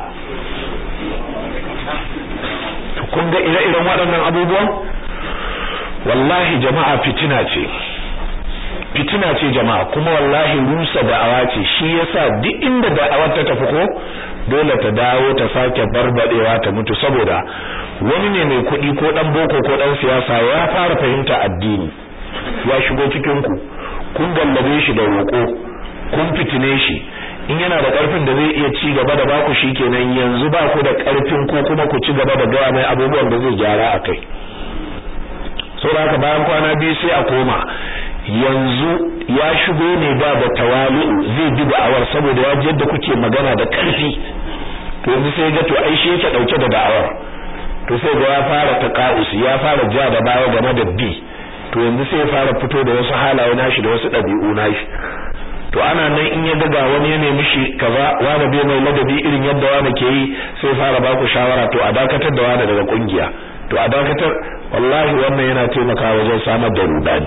to kun ga ire-iren waɗannan abubuwan wallahi jama'a fitina ce fitina ce jama'a kuma wallahi rusa da'awa ce shi yasa duk inda da'awar ta tafi ko dole ta dawo ta sake barbadewa ta mutu saboda wani ne mai kuɗi ko dan boko ko dan siyasa ya fara fahimta addini ya shigo cikin ku kun gallabe shi da roko kun fitine shi in yana da karfin da zai iya ci gaba da baku shikenan yanzu ba ku da karfin ko kuma ku ci gaba da gawa mai abubuwan da zai gyara akai saboda haka bayan kwana biyu sai a koma yanzu ya shigo ne da da tawali'u zai bi da'awar saboda ya yadda kuke magana da karfi to yanzu sai ga to ai shi yake dauke da da'awar to sai ga ya fara taqa'us ya fara ja da baya game da bi to yanzu sai ya fara fito da wasu halaye nashi da wasu dabi'u nashi to ana nan in ya daga wani ya nemi shi kaza wani bai mai ladabi irin yadda wani ke yi sai fara ba ku shawara to a dakatar da wani daga kungiya to a dakatar wallahi wannan yana taimakawa wajen samar da rudani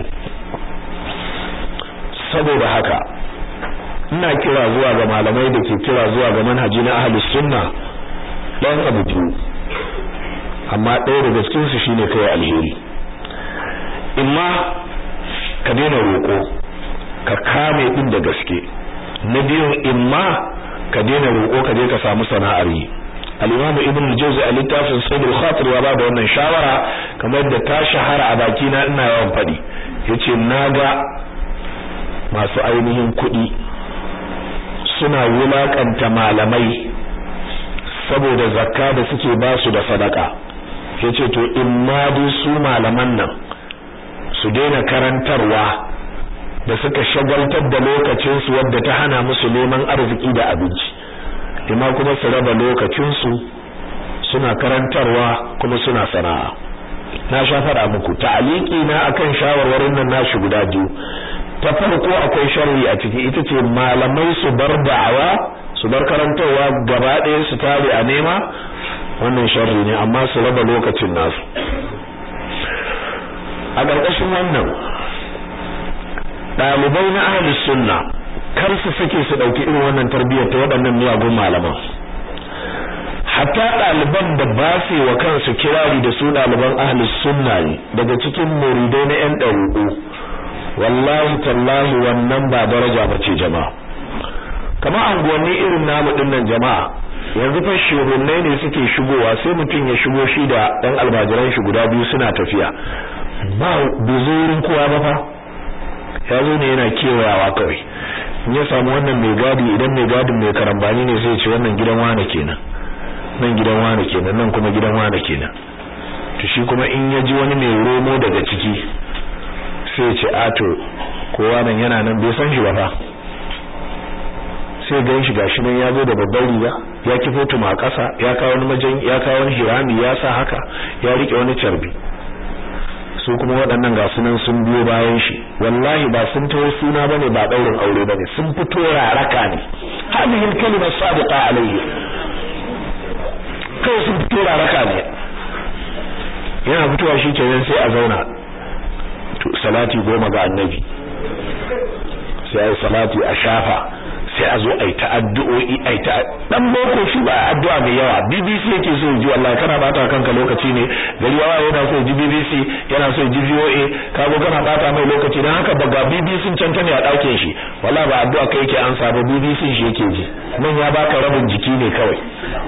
saboda haka ina kira zuwa ga malamai da ke kira zuwa ga manhaji na ahlus sunna dan abu biyu amma ɗaya daga cikin su shine kai alheri imma ka daina roko ka kame din da gaske na biyun imma ka daina roko ka je ka samu sana'ar yi al-Imam Ibn al-Jawzi a littafin Sayd al-Khatir ya bada wannan shawara kamar da ta shahara a baki na ina yawan fadi yace naga masu ainihin kuɗi suna wulakanta malamai saboda zakka da suke ba su da sadaka yace to in ma dai su malaman nan su daina karantarwa da suka shagaltar da lokacin su wanda ta hana musu neman arziki da abinci amma kuma su raba lokacin su suna karantarwa kuma suna sana'a. na sha fara muku ta'aliki na akan shawarwarin nan nashi guda biyu. ta farko akwai sharri a ciki, ita ce malamai su bar da'awa su bar karantarwa gaba ɗaya su tare a nema, wannan sharri ne, amma su raba lokacin nasu. a ƙarƙashin wannan ɗalibai na ahlus sunna kar su sake su ɗauki irin wannan tarbiyyar ta waɗannan miyagun malaman. hatta ɗaliban da ba su wa kansu kirari da su ɗaliban ahlus sunna ne daga cikin muridai na ƴan ɗariƙu, wallahi tallahi wannan ba daraja bace jama'a. kamar anguwanni irin namu dinnan jama'a, yanzu fa shugunnai ne suke shigowa, sai mutum ya shigo shi da ɗan almajiran shi guda biyu suna tafiya, ba buzurin kowa ba fa, ya zo ne yana kewayawa kawai. in ya samu wannan mai gadi, idan mai gadin mai karambani ne sai ya ce wannan gidan wane kenan, nan gidan wane kenan, nan kuma gidan wane kenan. to shi kuma in ya ji wani mai romo daga ciki sai ya ce ato kowa nan yana nan bai san shi ba fa, sai gan shi gashi nan ya zo da babbar riga, ya kifo tuma a ƙasa, ya kawo wani majan, ya kawo wani hirami ya sa haka, ya rike wani carbi. su kuma waɗannan ga sunan sun biyo bayan shi, wallahi ba sun tawo suna bane, ba daurin aure bane, sun fito raraka ne. hadhihi al-kalima sadiqa alayhi, kai sun fito raraka ne. yana fitowa shi kenan sai a zauna to salati goma ga annabi, sai ai salati a shafa, sai a zo ai ta addu'o'i ai ta dan boko shi ba addu'a mai yawa. B B C yake so ji, wallahi kana bata kanka lokaci ne, gari yawa yana so ji B B C, yana so ji V O A, kago kana bata mai lokaci, dan haka ba ga B B C can tane a dakin shi, wallahi ba addu'a kai yake ansa ba, B B C shi yake ji, nan ya baka rabin jiki ne kawai.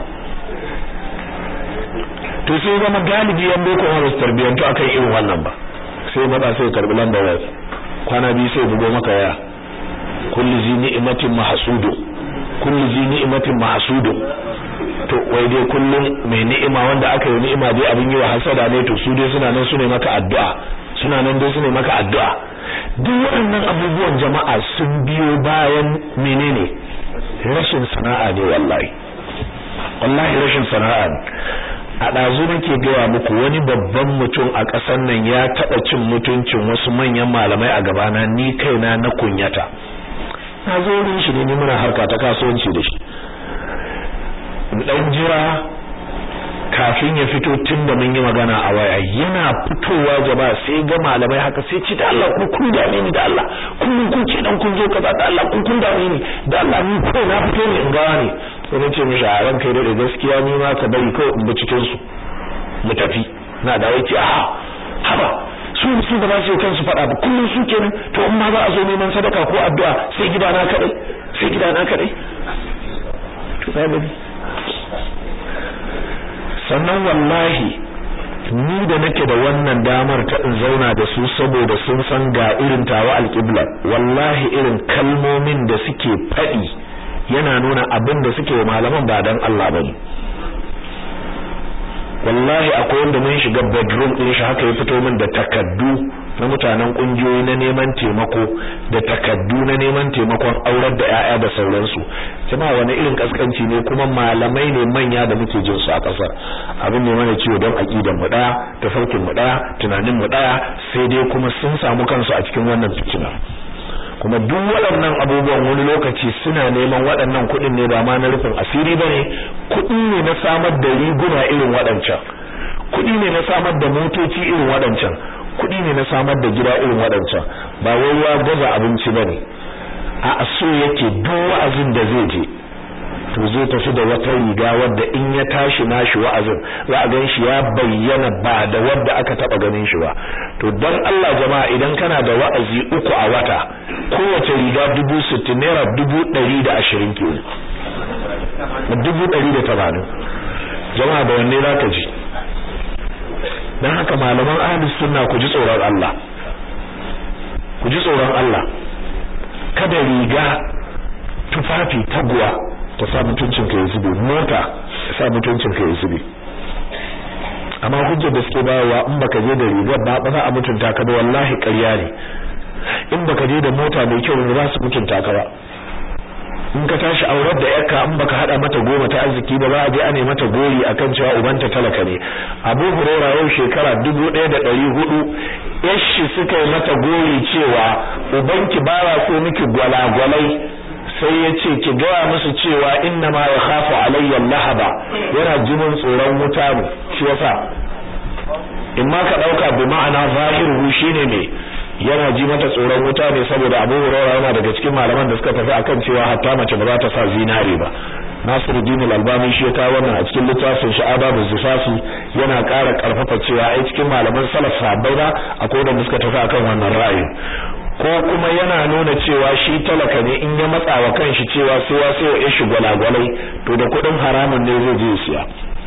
to sai zama galibi yan boko ba su tarbiyantu akan irin wannan ba, sai mada sai karbi lambar waya, kwana biyu sai bugo maka waya, kullu zi ni'matin mahsudu, kullu zi ni'matin mahsudu. to wai dai kullum mai ni'ima wanda aka yi ni'ima dai abin yi wa hasada ne, to su dai suna nan su ne maka addu'a, suna nan dai su ne maka addu'a. duk waɗannan abubuwan jama'a sun biyo bayan menene? rashin sana'a ne wallahi, wallahi rashin sana'a ne. a ɗazu nake gaya muku wani babban mutum a ƙasar nan ya taɓa cin mutuncin wasu manyan malamai a gabana, ni kaina na kunyata. na zo wurin shi ne, ni muna harka ta kasuwanci da shi, dan jira kafin ya fito tun da mun yi magana a waya. yana fitowa jama'a sai ga malamai haka, sai ci da Allah ku kun dame ni da Allah, kullun kun ce dan kun zo kaza da Allah kun kun dame ni da Allah, ni ko na fito ne in gawa ne. sai nace mishi a ran kai da gaskiya ni ma ka bari kawai in bi cikin su mu tafi. na da wace a haba su su da ba su kansu fada ba, kullun su kenan. to in ma za a zo neman sadaka ko addu'a sai gidana kadai, sai gidana kadai. to sai sannan wallahi ni da nake da wannan damar ta in zauna da su saboda sun san ga irin tawa alqibla, wallahi irin kalmomin da suke fadi yana nuna abin da suke wa malaman ba dan Allah bane. wallahi akwai wanda mun shiga bedroom din shi haka ya fito min da takaddu na mutanen kungiyoyi na neman taimako, da takaddu na neman taimakon aurar da ƴaƴa da sauransu. jama'a wani irin kaskanci ne, kuma malamai ne manya da muke jin su a kasar. abin ne mana ciwo don aqidan mu daya, tafarkin mu daya, tunanin mu daya, sai dai kuma sun samu kansu a cikin wannan fitina. kuma duk waɗannan abubuwan wani lokaci suna neman waɗannan kuɗin ne ba ma na rufin asiri bane, kuɗi ne na samar da riguna irin waɗancan, kuɗi ne na samar da motoci irin waɗancan, kuɗi ne na samar da gida irin waɗancan. ba wai ya gaza abinci bane, a so yake duk wa'azin da zai je to zai tafi da wata riga wadda in ya tashi nashi wa'azin za a gan shi ya bayyana ba da wadda aka taba ganin shi ba. to dan Allah jama'a, idan kana da wa'azi uku a wata, kowace riga dubu sittin, naira dubu ɗari da ashirin ke, dubu ɗari da tamanin. jama'a da wanne za ka ji? dan haka malaman ahlus sunna ku ji tsoron Allah, ku ji tsoron Allah. kada riga tufafi taguwa ta sa mutuncin ka ya zube, mota ta sa mutuncin ka ya zube. amma hujjar da suke bayarwa in baka je da rigar ba ba za a mutunta ka ba, wallahi ƙarya ne. in baka je da mota mai kyau ba za su mutunta ka ba in ka tashi aurar da yakka in baka hada mata goma ta arziki ba za a je a ne mata gori akan cewa ubanta talaka ne Abu Hurairah yau shekara dubu ɗaya da ɗari hudu yashi suka yi mata gori cewa ubanki baya so miki gwalagwalai sai ya ce ki gaya musu cewa inna ma yakhafu alayya lahaba yana jinin tsoron wuta ne shi yasa in ma ka dauka bi ma'ana zahiru shine ne yana ji mata tsoron wuta ne saboda Abu Hurairah yana daga cikin malaman da suka tafi akan cewa hatta mace ba za ta sa zinare ba Nasiruddin Al-Albani shi ya kawo wannan a cikin littafin shi Adabu Zifafi yana ƙara karfafa cewa ai cikin malaman salaf sahabbai ba akwai da suka tafi akan wannan ra'ayi ko kuma yana nuna cewa shi talaka ne in ya matsa wa kanshi cewa sai ya sai ya shi gwalagwalai to da kudin haramun ne zai je siya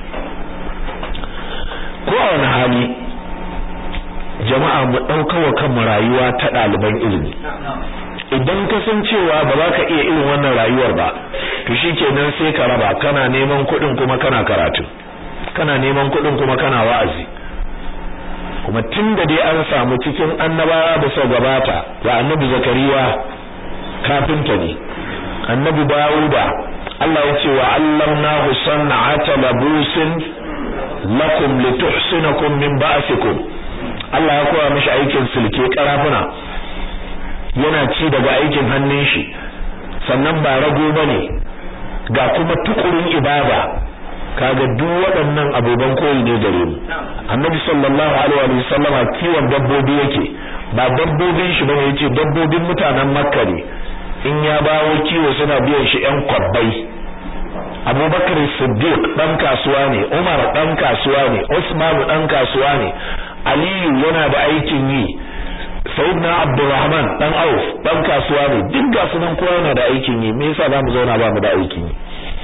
ko a wani hali jama'a mu dauka wa kanmu rayuwa ta daliban ilimi idan ka san cewa ba za ka iya irin wannan rayuwar ba to shikenan sai ka raba kana neman kudin kuma kana karatu kana neman kudin kuma kana wa'azi kuma tunda dai an samu cikin annabawa da suka gabata ga annabi Zakariya kafinta ne annabi Dawuda Allah ya ce wa allamnahu san'ata labusin lakum lituhsinakum min ba'sikum Allah ya koya mishi aikin silke karafuna yana ci daga aikin hannun shi sannan ba rago bane ga kuma tukurin ibada kaga duk waɗannan abuban koyi ne gare mu annabi sallallahu alaihi wa sallama kiwon dabbobi yake ba dabbobin shi bane yace dabbobin mutanen makka ne in ya bawo kiwo suna biyan shi ƴan kwabbai Abubakar Siddiq dan kasuwa ne Umar dan kasuwa ne Usman dan kasuwa ne Aliyu yana da aikin yi Sayyidina Abdurrahman dan Auf dan kasuwa ne duk ga sunan kowa yana da aikin yi me yasa zamu zauna ba mu da aikin yi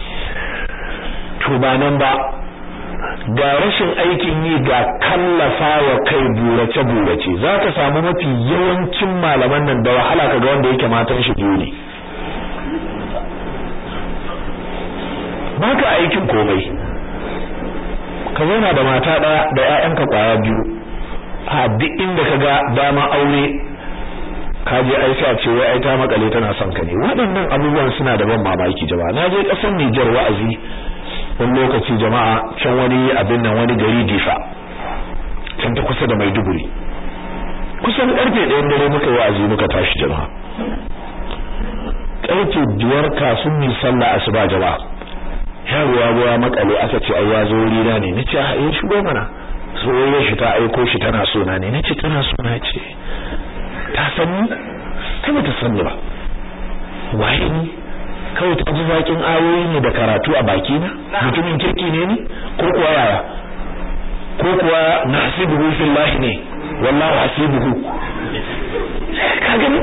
to ba nan ba ga rashin aikin yi ga kallafa wa kai burace burace zaka samu mafi yawancin malaman nan da wahala kaga wanda yake matan shi biyu ne baka aikin komai ka zauna da mata daya da ƴaƴanka kwaya biyu a duk inda kaga dama aure kaje Aisha ce wai ai ta makale tana son ka ne waɗannan abubuwan suna da ban mamaki jama'a naje kasar Niger wa'azi wani lokaci jama'a can wani abin nan wani gari Difa can ta kusa da Maiduguri kusan karfe ɗaya dare muka wa'azi muka tashi jama'a karfe biyar kafin mu sallah asuba jama'a yaro ya goya makale aka ce ai ya zo rina ne nace a yi shigo mana soyayya shi ta aiko shi tana so na ne nace tana so na ce ta san ni kuma ta san ni ba waye ni kawai ta ji zakin ayoyi ne da karatu a baki na mutumin kirki ne ni ko kuwa yaya ko kuwa nasibuhu fillahi ne wallahi hasibuhu ka gani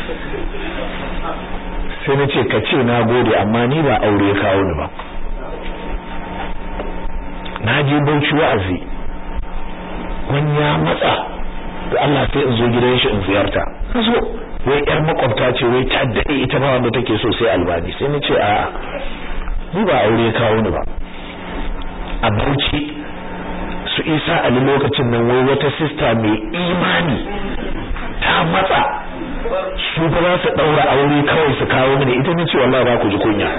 sai nace ka ce na gode amma ni ba aure kawo ni ba na je Bauchi wa'azi wani ya matsa da Allah sai in zo gidan shi in ziyarta kaso wai yar makwabta ce wai ta dade ita ba wanda take so sai albani sai ni ce a ni ba aure kawo ni ba a Bauchi su Isa Ali lokacin nan wai wata sister mai imani ta matsa su ba za su daura aure kawai su kawo mini ita ne ce wallahi ba ku ji kunya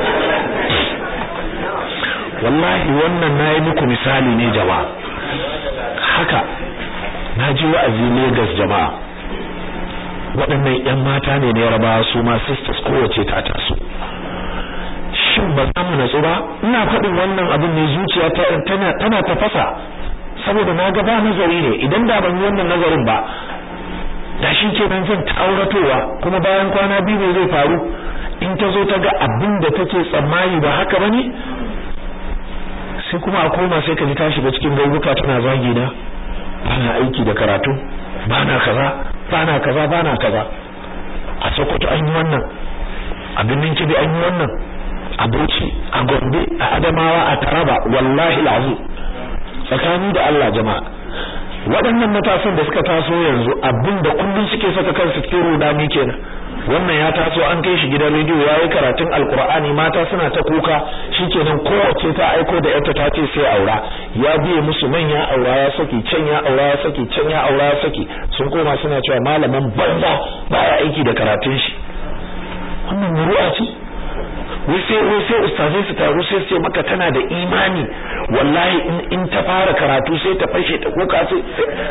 wallahi wannan nayi muku misali ne jama'a haka naji wa'azi Lagos jama'a waɗannan ƴan mata ne na Yarbawa su ma sisters kowace ta taso shin ba za mu natsu ba ina faɗin wannan abin ne zuciya ta tana tana tafasa saboda na ga ba nazari ne idan da ban yi wannan nazarin ba da shi ke nan zan tauratowa kuma bayan kwana biyu ne zai faru in ta zo ta ga abin da take tsammani ba haka bane sai kuma a koma sai ka ji ta shiga cikin gauruka tana zagi na bana aiki da karatu bana kaza bana kaza bana kaza a Sokoto an yi wannan a Birnin Kebbi an yi wannan a Bauchi a Gombe a Adamawa a Taraba wallahi alazim tsakani da Allah jama'a waɗannan matasan da suka taso yanzu abinda kullun suke saka kansu cikin rudani kenan wannan ya taso an kai shi gidan rediyo yayi karatun alqur'ani mata suna ta kuka shikenan kowace ta aiko da yarta ta ce sai aura ya biye musu nan ya aura ya saki can ya aura ya saki can ya aura ya saki sun koma suna cewa malamin banza baya aiki da karatun shi wannan muru'a ce wai sai wai sai ustazai su taru sai su ce maka tana da imani wallahi in in ta fara karatu sai ta fashe ta kuka sai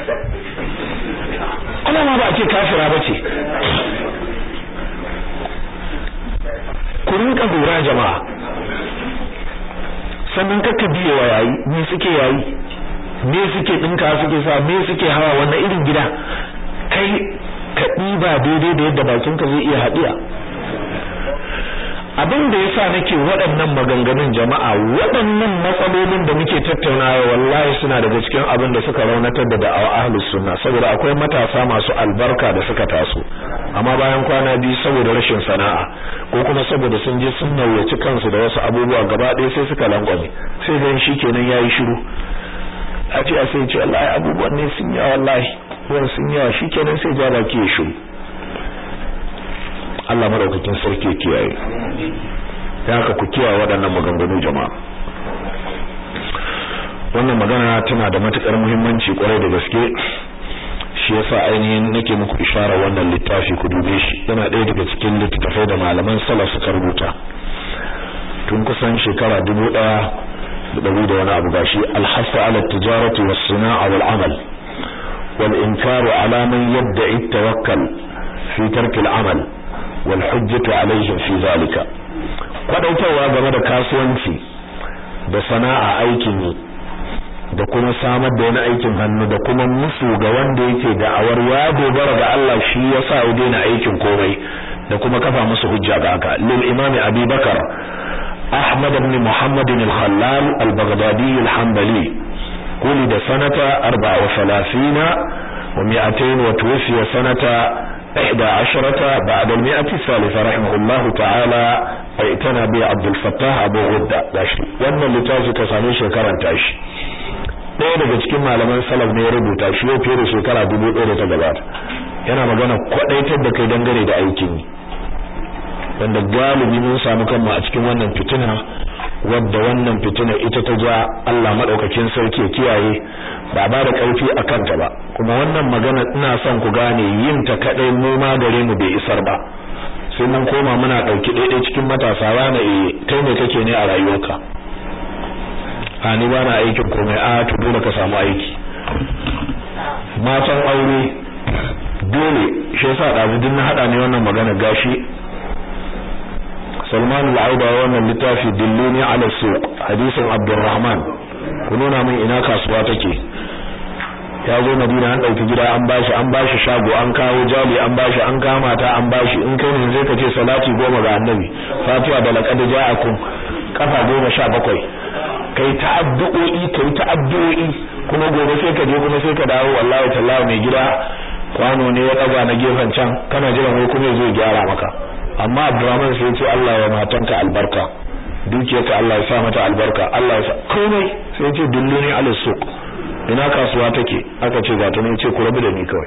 Allah ma ba ce kafira bace ku rinka lura jama'a sannan kakka biye wa yayi me suke yayi me suke dinka suke sa me suke hawa wannan irin gida kai ka diba daidai da yadda bakinka zai iya hadiya abin da yasa nake waɗannan maganganun jama'a waɗannan matsalolin da muke tattaunawa wallahi suna daga cikin abin da suka raunatar da da'awa ahlus sunna saboda akwai matasa masu albarka da suka taso amma bayan kwana biyu saboda rashin sana'a ko kuma saboda sun je sun nauyaci kansu da wasu abubuwa gaba ɗaya sai suka lankwame sai dan shikenan yayi shiru a ce a sai ce wallahi abubuwan ne sun yawa wallahi wani sun yawa shikenan sai ja baki ya shiru Allah maraukakin sarki ya kiyaye da haka ku kiyaye waɗannan maganganu jama'a wannan magana tana da matukar muhimmanci kwarai da gaske shi yasa ainihin nake muku isharar wannan littafi ku dube shi yana ɗaya daga cikin littattafai da malaman salaf suka rubuta tun kusan shekara dubu ɗaya da ɗari da wani abu gashi al-hasu ala tijarati was-sana'a wal-amal wal-inkaru ala man yadda'i at-tawakkal fi tarki al-amal wal hujjatu alaihim fi zalika kwadautarwa game da kasuwanci da sana'a aikin yi da kuma samar da wani aikin hannu da kuma musu ga wanda yake da'awar ya dogara ga Allah shi yasa ya daina aikin komai da kuma kafa musu hujja ga haka lil imami Abi Bakar Ahmad ibn Muhammad al-Khallal al-Baghdadi al-Hanbali ولد سنة أربعة وثلاثين ومئتين وتوفي سنة إحدى عشرة بعد المئة الثالثة رحمه الله تعالى اعتنى به عبد الفتاح أبو غدة داشي وانا اللي تاجي كساني شكرا تاشي ɗaya daga cikin malaman salaf ne ya rubuta shi yau fiye da shekara dubu ɗaya da ta gabata yana magana kwaɗaitar da kai dangane da aikin yi wanda galibi mun samu kanmu a cikin wannan fitina wadda wannan fitina ita ta ja Allah madaukakin sarki ya kiyaye ba ba da ƙarfi a kanta ba kuma wannan magana ina son ku gane yin ta kadai mu ma gare mu bai isar ba sai mun koma muna dauki daidai cikin matasa rana eh kai ne kake ne a rayuwarka a ni ba na aikin komai a to dole ka samu aiki matan aure dole shi yasa dazudin na hada ne wannan magana gashi Salman al-Auda wannan littafi dilluni ala suq hadisin Abdurrahman ku nuna min ina kasuwa take ya zo Madina an dauki gida an bashi an bashi shago an kawo jali an bashi an kama ta an bashi in kai ne zai kace salati goma ga annabi fatiha da laqad ja'akum kafa goma sha bakwai kai ta'addu'i kai ta'addu'i kuma gobe sai ka je kuma sai ka dawo wallahi tallahi mai gida kwano ne ya daga na gefen can kana jiran wai kuma zai gyara maka amma Abdurrahman sai ya ce Allah ya matanka albarka dukiyarka Allah ya sa mata albarka Allah ya sa komai sai ya ce dulluni ala suq ina kasuwa take aka ce ga ta ne ce ku rabu da ni kawai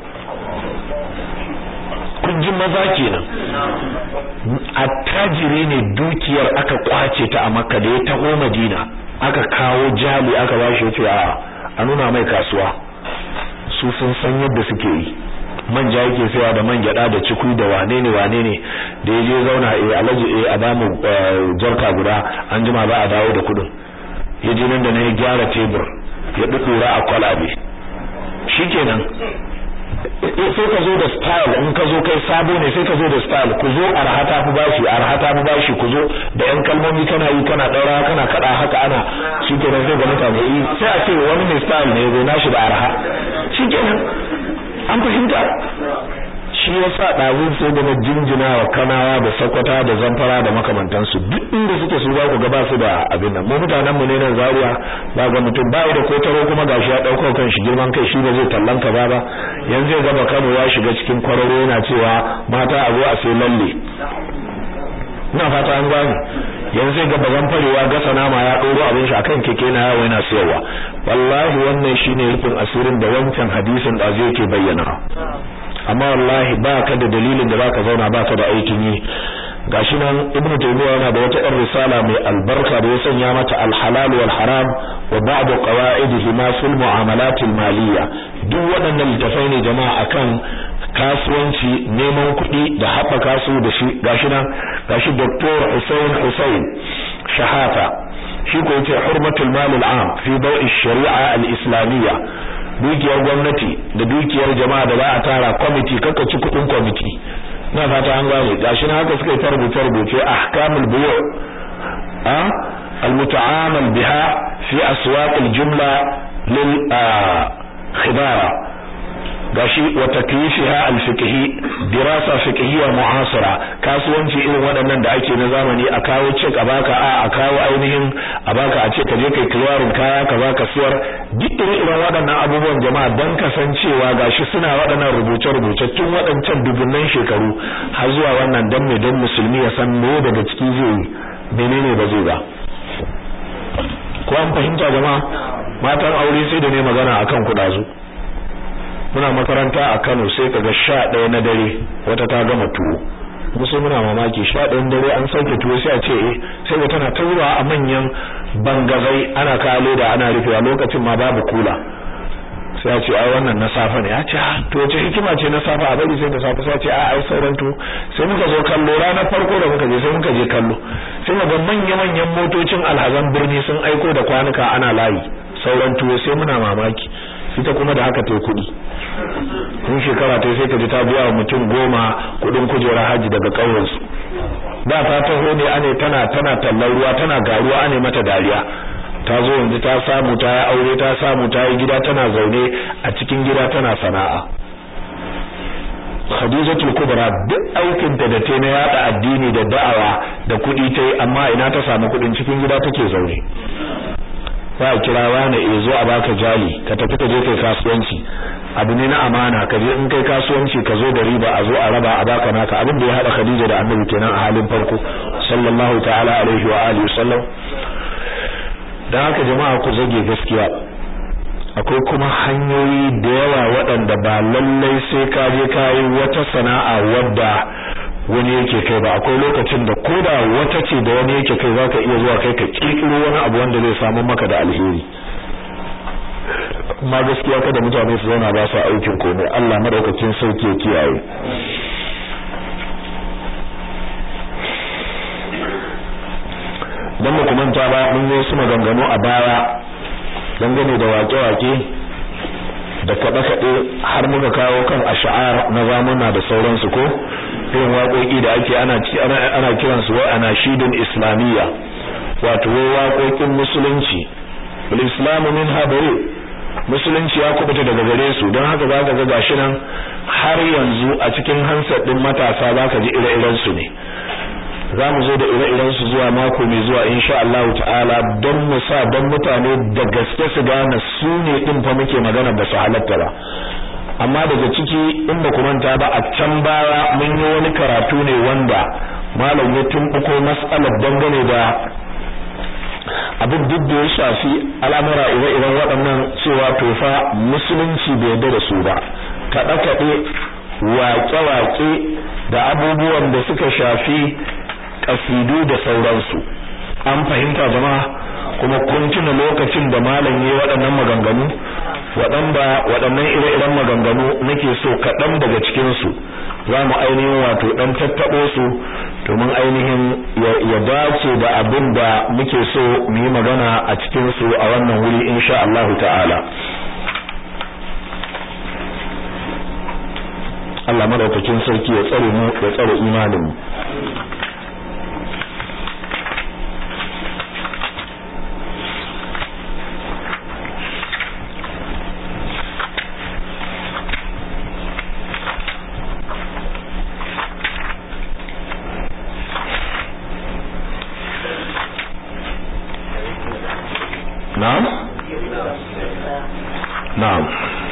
kun ji maza kenan attajiri ne dukiyar aka kwace ta a Makka da ya taho Madina aka kawo jali aka bashi yace a a nuna mai kasuwa su sun san yadda suke yi manja yake sayawa da man gyada da cikui da wane ne wane ne da yaje zauna eh alaji eh a bamu jarka guda an jima ba a dawo da kudin yaje nan da ne ya gyara tebur ya dukura a kwalabe shikenan sai ka zo da style in ka zo kai sabo ne sai ka zo da style ku zo arhata ku bashi arhata ku bashi ku zo da yan kalmomi kana yi kana daura kana kada haka ana shikenan sai ga mutane yi sai a ce wani ne style ne zo nashi da arha shikenan an fahimta shi yasa dazun sai da na jinjina wa kanawa da sakwata da zamfara da makamantansu duk inda suke su za ku ga ba su da abin nan mu mutanen mu ne nan Zaria ba ga mutum ba da kotaro kuma gashi ya dauko kan shi girman kai shi ba zai tallanka ba ba yanzu ya gaba Kano ya shiga cikin kwararo yana cewa mata a zo a sai lalle ina fata an gane yanzu ya gaba zan farewa gasa nama ya doro abin shi akan keke na yawo yana sayarwa wallahi wannan shine rufin asirin da wancan hadisin da zai yake bayyana amma wallahi baka da dalilin da zaka zauna baka da aikin yi. gashi nan ibnu taymiya yana da wata ɗan risala mai albarka da ya sanya mata al-halal wal haram wa ba'd qawa'idihi ma fil mu'amalat al-maliyya. duk waɗannan littafai ne jama'a akan kasuwanci, neman kuɗi da haɓaka su da shi. gashi nan gashi Doctor Hussein Hussein Shahafa shi ko yace hurmatul mal al-am fi dawi sharia al-islamiyya. dukiyar gwamnati da dukiyar jama'a da za a tara committee kaka ci kuɗin committee. na fata an gane gashi na haka suka yi tarbuce rubuce ahkamul buyu a almuta'amal biha fi aswaq aljumla lil khibara gashi wa takyifiha alfiqhi dirasa fiqhiyya mu'asira. kasuwanci irin waɗannan da ake na zamani a kawo cek a baka a a kawo ainihin a baka a ce ka je kai clearing kaya ka baka siyar. duk irin waɗannan abubuwan jama'a dan kasancewa gashi suna waɗannan rubuce-rubuce tun waɗancan dubunnan shekaru har zuwa wannan dan me dan musulmi ya san me daga ciki zai menene ba zai ba. ko an fahimta jama'a? matan aure sai da ne magana akan kudazu. muna makaranta a Kano sai kaga sha ɗaya na dare wata ta gama tuwo. musu muna mamaki sha ɗaya dare an sauke tuwo sai a ce eh sai ga tana taura a manyan bangazai ana kawo da ana rufewa lokacin ma babu kula. sai a ce ai wannan na safa ne. a ce to wace hikima ce na safa a bari sai da safa sai a ce a ai sauran tuwo. sai muka zo kallo ranar farko da muka je sai muka je kallo sai muga manya manyan motocin alhazan birni sun aiko da kwanuka ana layi sauran tuwo. sai muna mamaki ita kuma da haka ta kuɗi. tun shekara ta sai ka ji ta biya wa mutum goma kuɗin kujerar haji daga ƙauyensu. da ta taho ne ane tana tana tallar ruwa tana garuwa ane mata dariya. ta zo yanzu ta samu ta yi aure ta samu ta yi gida tana zaune a cikin gida tana sana'a. Khadijatul Kubra duk aikin ta da ta na yada addini da da'awa da kuɗi ta yi amma ina ta samu kuɗin cikin gida take zaune. za a kira wani e zo a baka jali ka tafi ka je kai kasuwanci. abu ne na amana ka je in kai kasuwanci ka zo da riba a zo a raba a baka naka. abin da ya hada Khadija da Annabi kenan a halin farko sallallahu ta'ala alaihi wa alihi wasallam. dan haka jama'a ku zage gaskiya. akwai kuma hanyoyi da yawa waɗanda ba lallai sai ka je kai wata sana'a wadda wani yake kai ba. akwai lokacin da koda wata ce da wani yake kai zaka iya zuwa kai ka kirkiro wani abu wanda zai samu maka da alheri. kuma gaskiya kada mutane su zauna ba su aikin komai. Allah madaukakin sauki ya kiyaye. dan mu kuma ta ba mun yi su maganganu a baya dangane da wake-wake da kaɗe-kaɗe har muka kawo kan ash'ar na zamuna da sauransu ko irin waƙoƙi da ake ana ana, ana kiransu wa anashidun islamiyya wato waƙoƙin musulunci. al-islamu min habari musulunci ya kubuta daga gare su. don haka zaka ga gashi nan har yanzu a cikin hansar din matasa zaka ji ire-iren su ne. zamu zo da ire-iren su zuwa mako mai zuwa insha Allah ta'ala don mu sa don mutane da gaske su gane su ne din fa muke magana ba su halatta ba. amma daga ciki in ba ku manta ba a can baya mun yi wani karatu ne wanda malam ya tumbuko mas'alar dangane da abin duk da ya shafi al'amura ire-iren waɗannan cewa tofa musulunci bai yarda da su ba. kaɗe-kaɗe, waƙe-waƙe da abubuwan da suka shafi kasidu da sauransu. an fahimta jama'a? kuma kun tuna lokacin da malam yayi waɗannan maganganu waɗanda waɗannan ire-iren maganganu nake so kaɗan daga cikin su zamu ainihin wato dan tattabo su domin ainihin ya dace da abin da muke so mu yi magana a cikin su a wannan wuri insha Allah ta'ala. Allah madaukakin sarki ya tsare mu ya tsare imanin mu. Na'am? Na'am.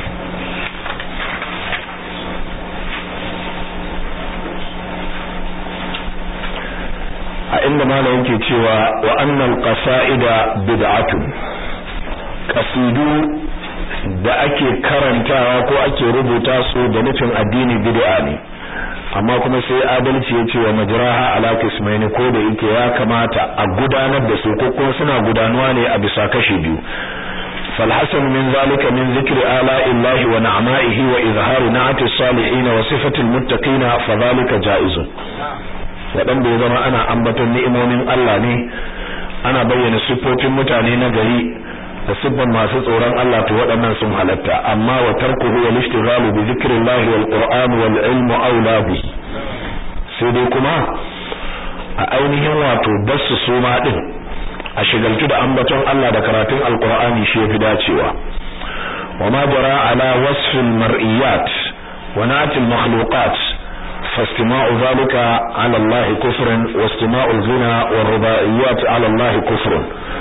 a inda malam yake cewa wa annal qasaida bid'atun qasidu da ake karantawa ko ake rubuta su da nufin addini bid'a ne amma kuma sai adalci ya ce wa majraha ala qismaini ko da yake ya kamata a gudanar da su ko kuma suna gudanuwa ne a bisa kashi biyu فالحسن من ذلك من ذكر آلاء الله ونعمائه وإظهار نعت الصالحين وصفة المتقين فذلك جائز waɗanda ya zama ana ambaton ni'imomin Allah ne ana bayyana siffofin mutane na gari da siffan masu tsoron Allah to waɗannan sun halatta amma wa tarkuhu wal ishtighalu bi dhikrillahi wal qur'an wal ilmu aula bi sai dai kuma a ainihin wato basu suma din a shigaltu da ambaton Allah da karatun alqur'ani shi yafi dacewa wama jara ala wasfil mar'iyat wa natil makhluqat فاستماع ذلك على الله كفر واستماع الغنى والرباعيات على الله كفر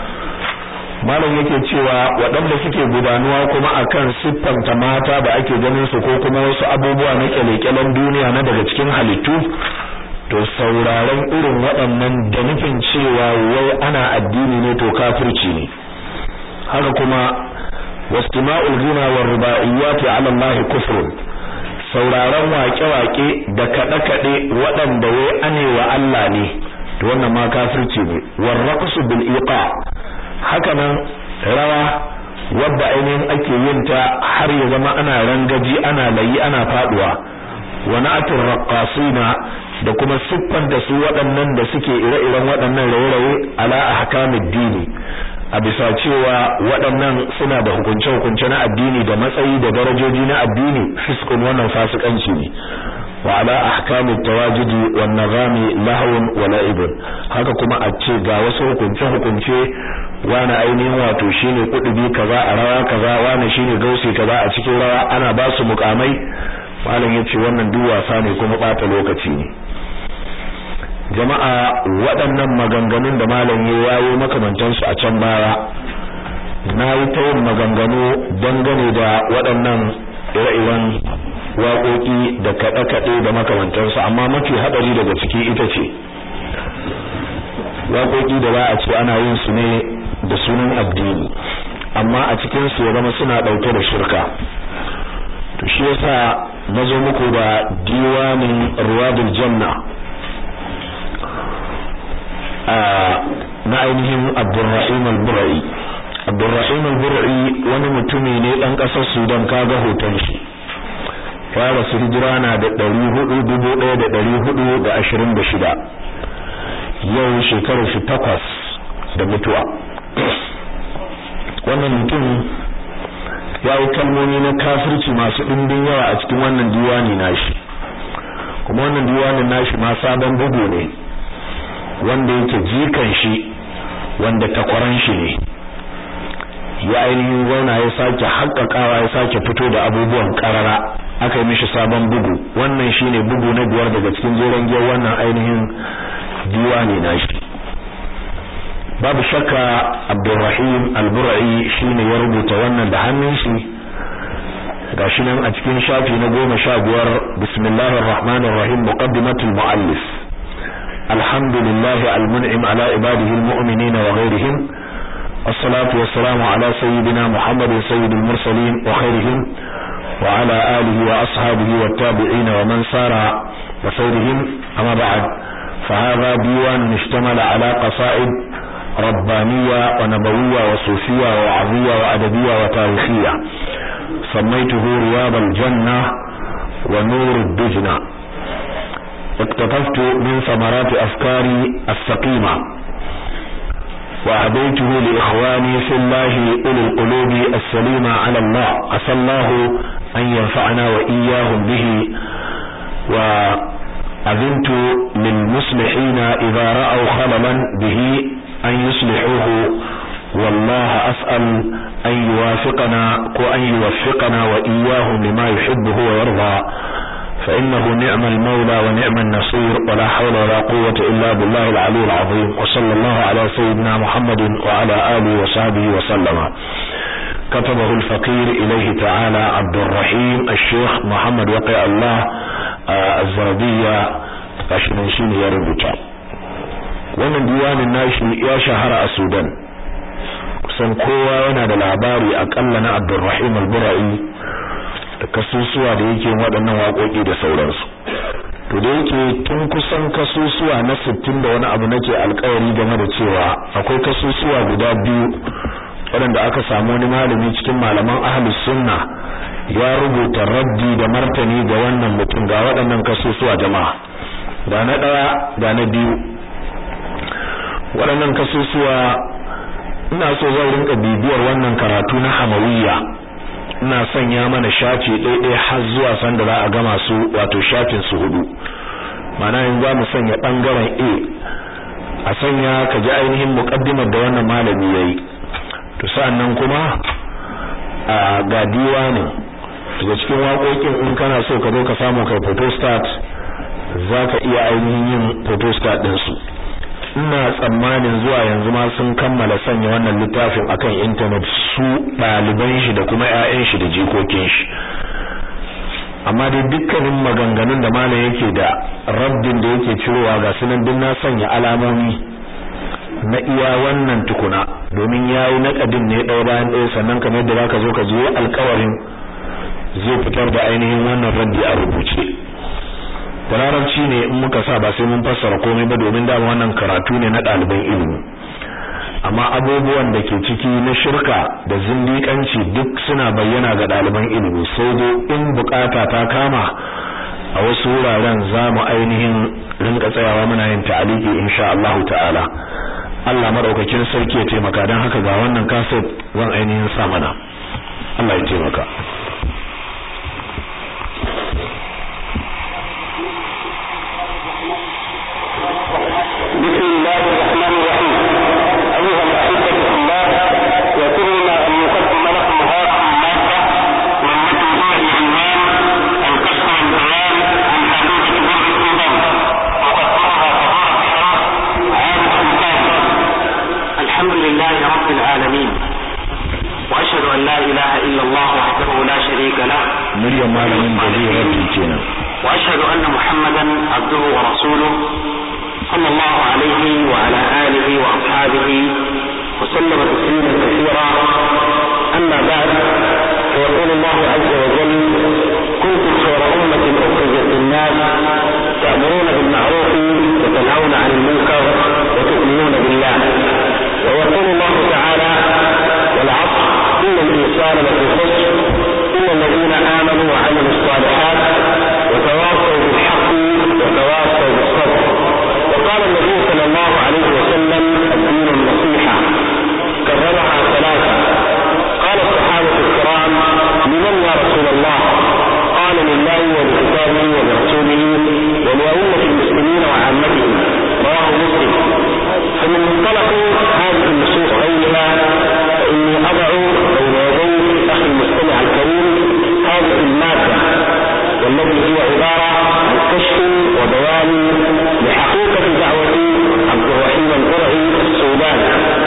malam yake cewa waɗanda suke gudanuwa kuma akan siffanta mata da ake ganin su ko kuma wasu abubuwa na kyalekyalen duniya na daga cikin halittu to sauraron irin waɗannan da nufin cewa wai ana addini ne to kafirci ne haka kuma wastima'ul ghina war rubaiyati 'ala Allah kufrun sauraron waƙe-waƙe da kaɗe-kaɗe waɗanda wai ane wa Allah ne to wannan ma kafirci ne warraqsu bil iqa haka nan rawa wadda ainihin ake yin ta har ya zama ana rangaji ana layi ana faduwa wa na'atur raqqasina da kuma siffan da su waɗannan da suke ire-iren waɗannan raye-raye ala ahkamid dini a bisa cewa waɗannan suna da hukunce-hukunce na addini da matsayi da darajoji na addini fiskun wannan fasikanci ne wa ala ahkamit tawajidi wan nazami lahwun wa la'ibun haka kuma a ce ga wasu hukunce-hukunce wani ainihin wato shine kudubi kaza a rawa kaza wani shine gausi kaza a cikin rawa ana ba su mukamai malam yace wannan duk wasa ne kuma bata lokaci ne jama'a waɗannan maganganun da malam ya yayo makamantan su a can baya nayi ta yin maganganu dangane da waɗannan ire-iren waƙoƙi da kaɗe-kaɗe da makamantan su amma mafi haɗari daga ciki ita ce waƙoƙi da ba a ce ana yin su ne da sunan addini amma a cikin su ya zama suna ɗauke da shirka to shi yasa nazo muku da diwanin ruwadul janna na ainihin Abdurrahim al-Bur'i Abdurrahim al-Bur'i wani mutumi ne dan kasar Sudan kaga hoton shi ya rasu hijira na da ɗari hudu da ashirin da shida yau shekaru shi takwas da mutuwa wannan mutum ya yi kalmomi na kafirci masu ɗimbin yawa a cikin wannan diwani nashi kuma wannan diwanin nashi ma sabon bugu ne wanda yake jikan shi wanda takwaran shi ne ya ainihin zauna ya sake haƙƙaƙawa ya sake fito da abubuwan ƙarara aka yi mishi sabon bugu wannan shine bugu na biyar daga cikin jeren giyar wannan ainihin diwani nashi babu shakka Abdurrahim al-Bur'i shine ya rubuta wannan da hannun shi gashi nan a cikin shafi na goma sha biyar bismillahir rahmanir rahim muqaddimatul muallif alhamdulillahi al-mun'im ala ibadihi al-mu'minina wa ghayrihim wassalatu wassalamu ala sayyidina muhammadin sayyidil mursalin wa khairihim wa ala alihi wa ashabihi wat tabi'in wa man sara wa sayrihim amma ba'd fa hadha diwan ishtamala ala qasaid ربانية ونبوية وصوفية ووعظية وأدبية وتاريخية سميته رياض الجنة ونور الدجنة اقتطفت من ثمرات أفكاري السقيمة وأهديته لإخواني في الله أولي القلوب السليمة على الله عسى الله أن ينفعنا وإياهم به وأذنت للمصلحين إذا رأوا خللا به أن يصلحوه والله أسأل أن يوافقنا وأن يوفقنا وإياهم لما يحبه ويرضى فإنه نعم المولى ونعم النصير ولا حول ولا قوة إلا بالله العلي العظيم وصلى الله على سيدنا محمد وعلى آله وصحبه وسلم كتبه الفقير إليه تعالى عبد الرحيم الشيخ محمد وقع الله الزردية عشرين يا ربطة wannan diwanin nashi ya shahara a Sudan kusan kowa yana da labari akalla na Abdurrahim al-Bura'i da kasusuwa da yake waɗannan waƙoƙi da sauransu. To da yake tun kusan kasusuwa na sittin da wani abu nake alƙawari game da cewa akwai kasusuwa guda biyu waɗanda aka samu wani malami cikin malaman ahlus sunna ya rubuta raddi da martani ga wannan mutum ga waɗannan kasusuwa jama'a. Da na ɗaya da na biyu waɗannan kasusuwa ina so zan rinka bibiyar wannan karatu na Hamawiyya, ina sanya mana shafi ɗaya har zuwa sanda za a gama su, wato shafin su hudu. Ma'ana in za mu sanya bangaren A a sanya ka ji ainihin muqaddimar da wannan malami yayi, to sa'annan kuma a ga diwanin daga cikin waƙoƙin in kana so ka zo ka samu kai photostat zaka iya ainihin yin photostat din su. Ina tsammanin zuwa yanzu ma sun kammala sanya wannan littafin akan internet su ɗaliban shi da kuma ƴaƴan shi da jikokin shi. Amma dai dukkanin maganganun da malam yake da raddin da yake cirowa ga sunan din na sanya alamomi na iya wannan tukuna, domin yayi nakadin ne ɗaya bayan ɗaya, sannan kamar yadda zaka zo ka ji alƙawarin zai fitar da ainihin wannan raddi a rubuce. Da larabci ne in muka sa ba sai mun fassara komai ba, domin da wannan karatu ne na ɗaliban ilimi. Amma abubuwan da ke ciki na shirka da zindiƙanci duk suna bayyana ga ɗaliban ilimi, sai dai in bukata ta kama a wasu wuraren za mu ainihin rinka tsayawa muna yin ta'aliki insha Allah ta'ala. Allah madaukakin sarki ya taimaka, dan haka ga wannan kaset zan ainihin sa mana. Allah ya taimaka. مريم مالين جزيرة الجنة وأشهد أن محمدا عبده ورسوله صلى الله عليه وعلى آله وأصحابه وسلم تسليما كثيرا. أما بعد، فيقول الله عز وجل: كنتم خير أمة أخرجت للناس تأمرون بالمعروف وتنهون عن المنكر وتؤمنون بالله. ويقول الله تعالى: والعصر إن الإنسان لفي خسر إلا الذين آمنوا وعملوا الصالحات وتواصوا بالحق وتواصوا بالصبر. وقال النبي صلى الله عليه وسلم: الدين النصيحة، كررها ثلاثة. قال الصحابة الكرام: لمن يا رسول الله؟ قال: لله ولكتابه ولرسوله ولأئمة المسلمين وعامتهم. رواه مسلم. فمن منطلق هذه النصوص غيرها فإني أضع بين يدي أخي المستمع الكريم هذه المادة، والتي هي عبارة عن كشف وبيان لحقيقة دعوة عبد الرحيم البرعي السوداني،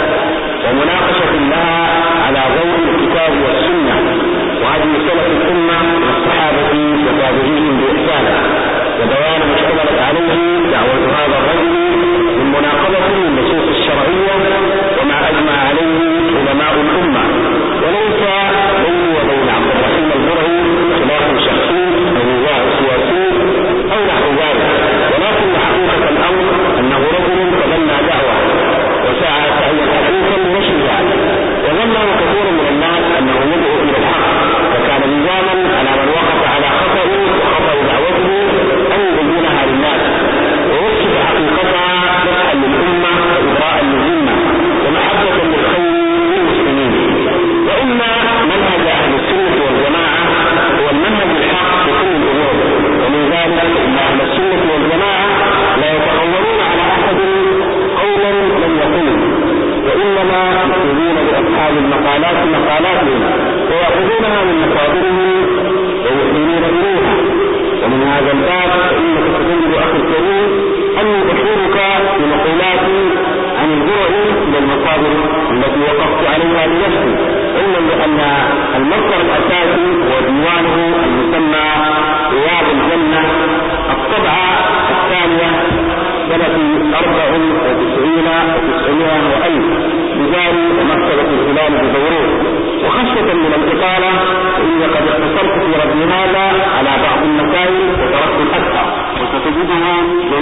ومناقشة لها على ضوء الكتاب والسنة وهذه سلف الأمة والصحابة وتابعيهم بإحسان، وبيان ما اشتملت عليه دعوة هذا الرجل من مناقضة النصوص الشرعية وما أجمع عليه علماء الأمة. وليس بيني وبين عبد الرحيم البرعي خلاف شخصي أو نزاع سياسي أو نحو ذلك، ولكن حقيقة الأمر أنه رجل تبنى دعوة وسعى سعيا حقيقا لنشرها، وظنه كثير من الناس أنه يدعو إلى الحق، فكان نظاما على من وقف على خطأ وخطأ دعوته أن يبينها للناس ويكشف حقيقتها نصحا للأمة وإبراء للذمة ومحبة للخير للمسلمين. وإما منهج أهل السنة والجماعة هو المنهج الحق في كل الأمور، ومن ذلك أن أهل السنة والجماعة لا يتقولون على أحد قولا لم يقل، وإنما يأخذون بأصحاب المقالات مقالاتهم ويأخذونها من مصادرهم ويؤمنون إليها. ومن هذا الباب فإنك تجد أخي الكريم أني أشيرك بمقولات عن البرعي من المصادر التي وقفت عليها بنفسي، علما بأن المصدر الأساسي هو ديوانه المسمى رياض الجنة، الطبعة الثانية سنة أربع وتسعين وتسعمائة وألف بدار ومكتبة الهلال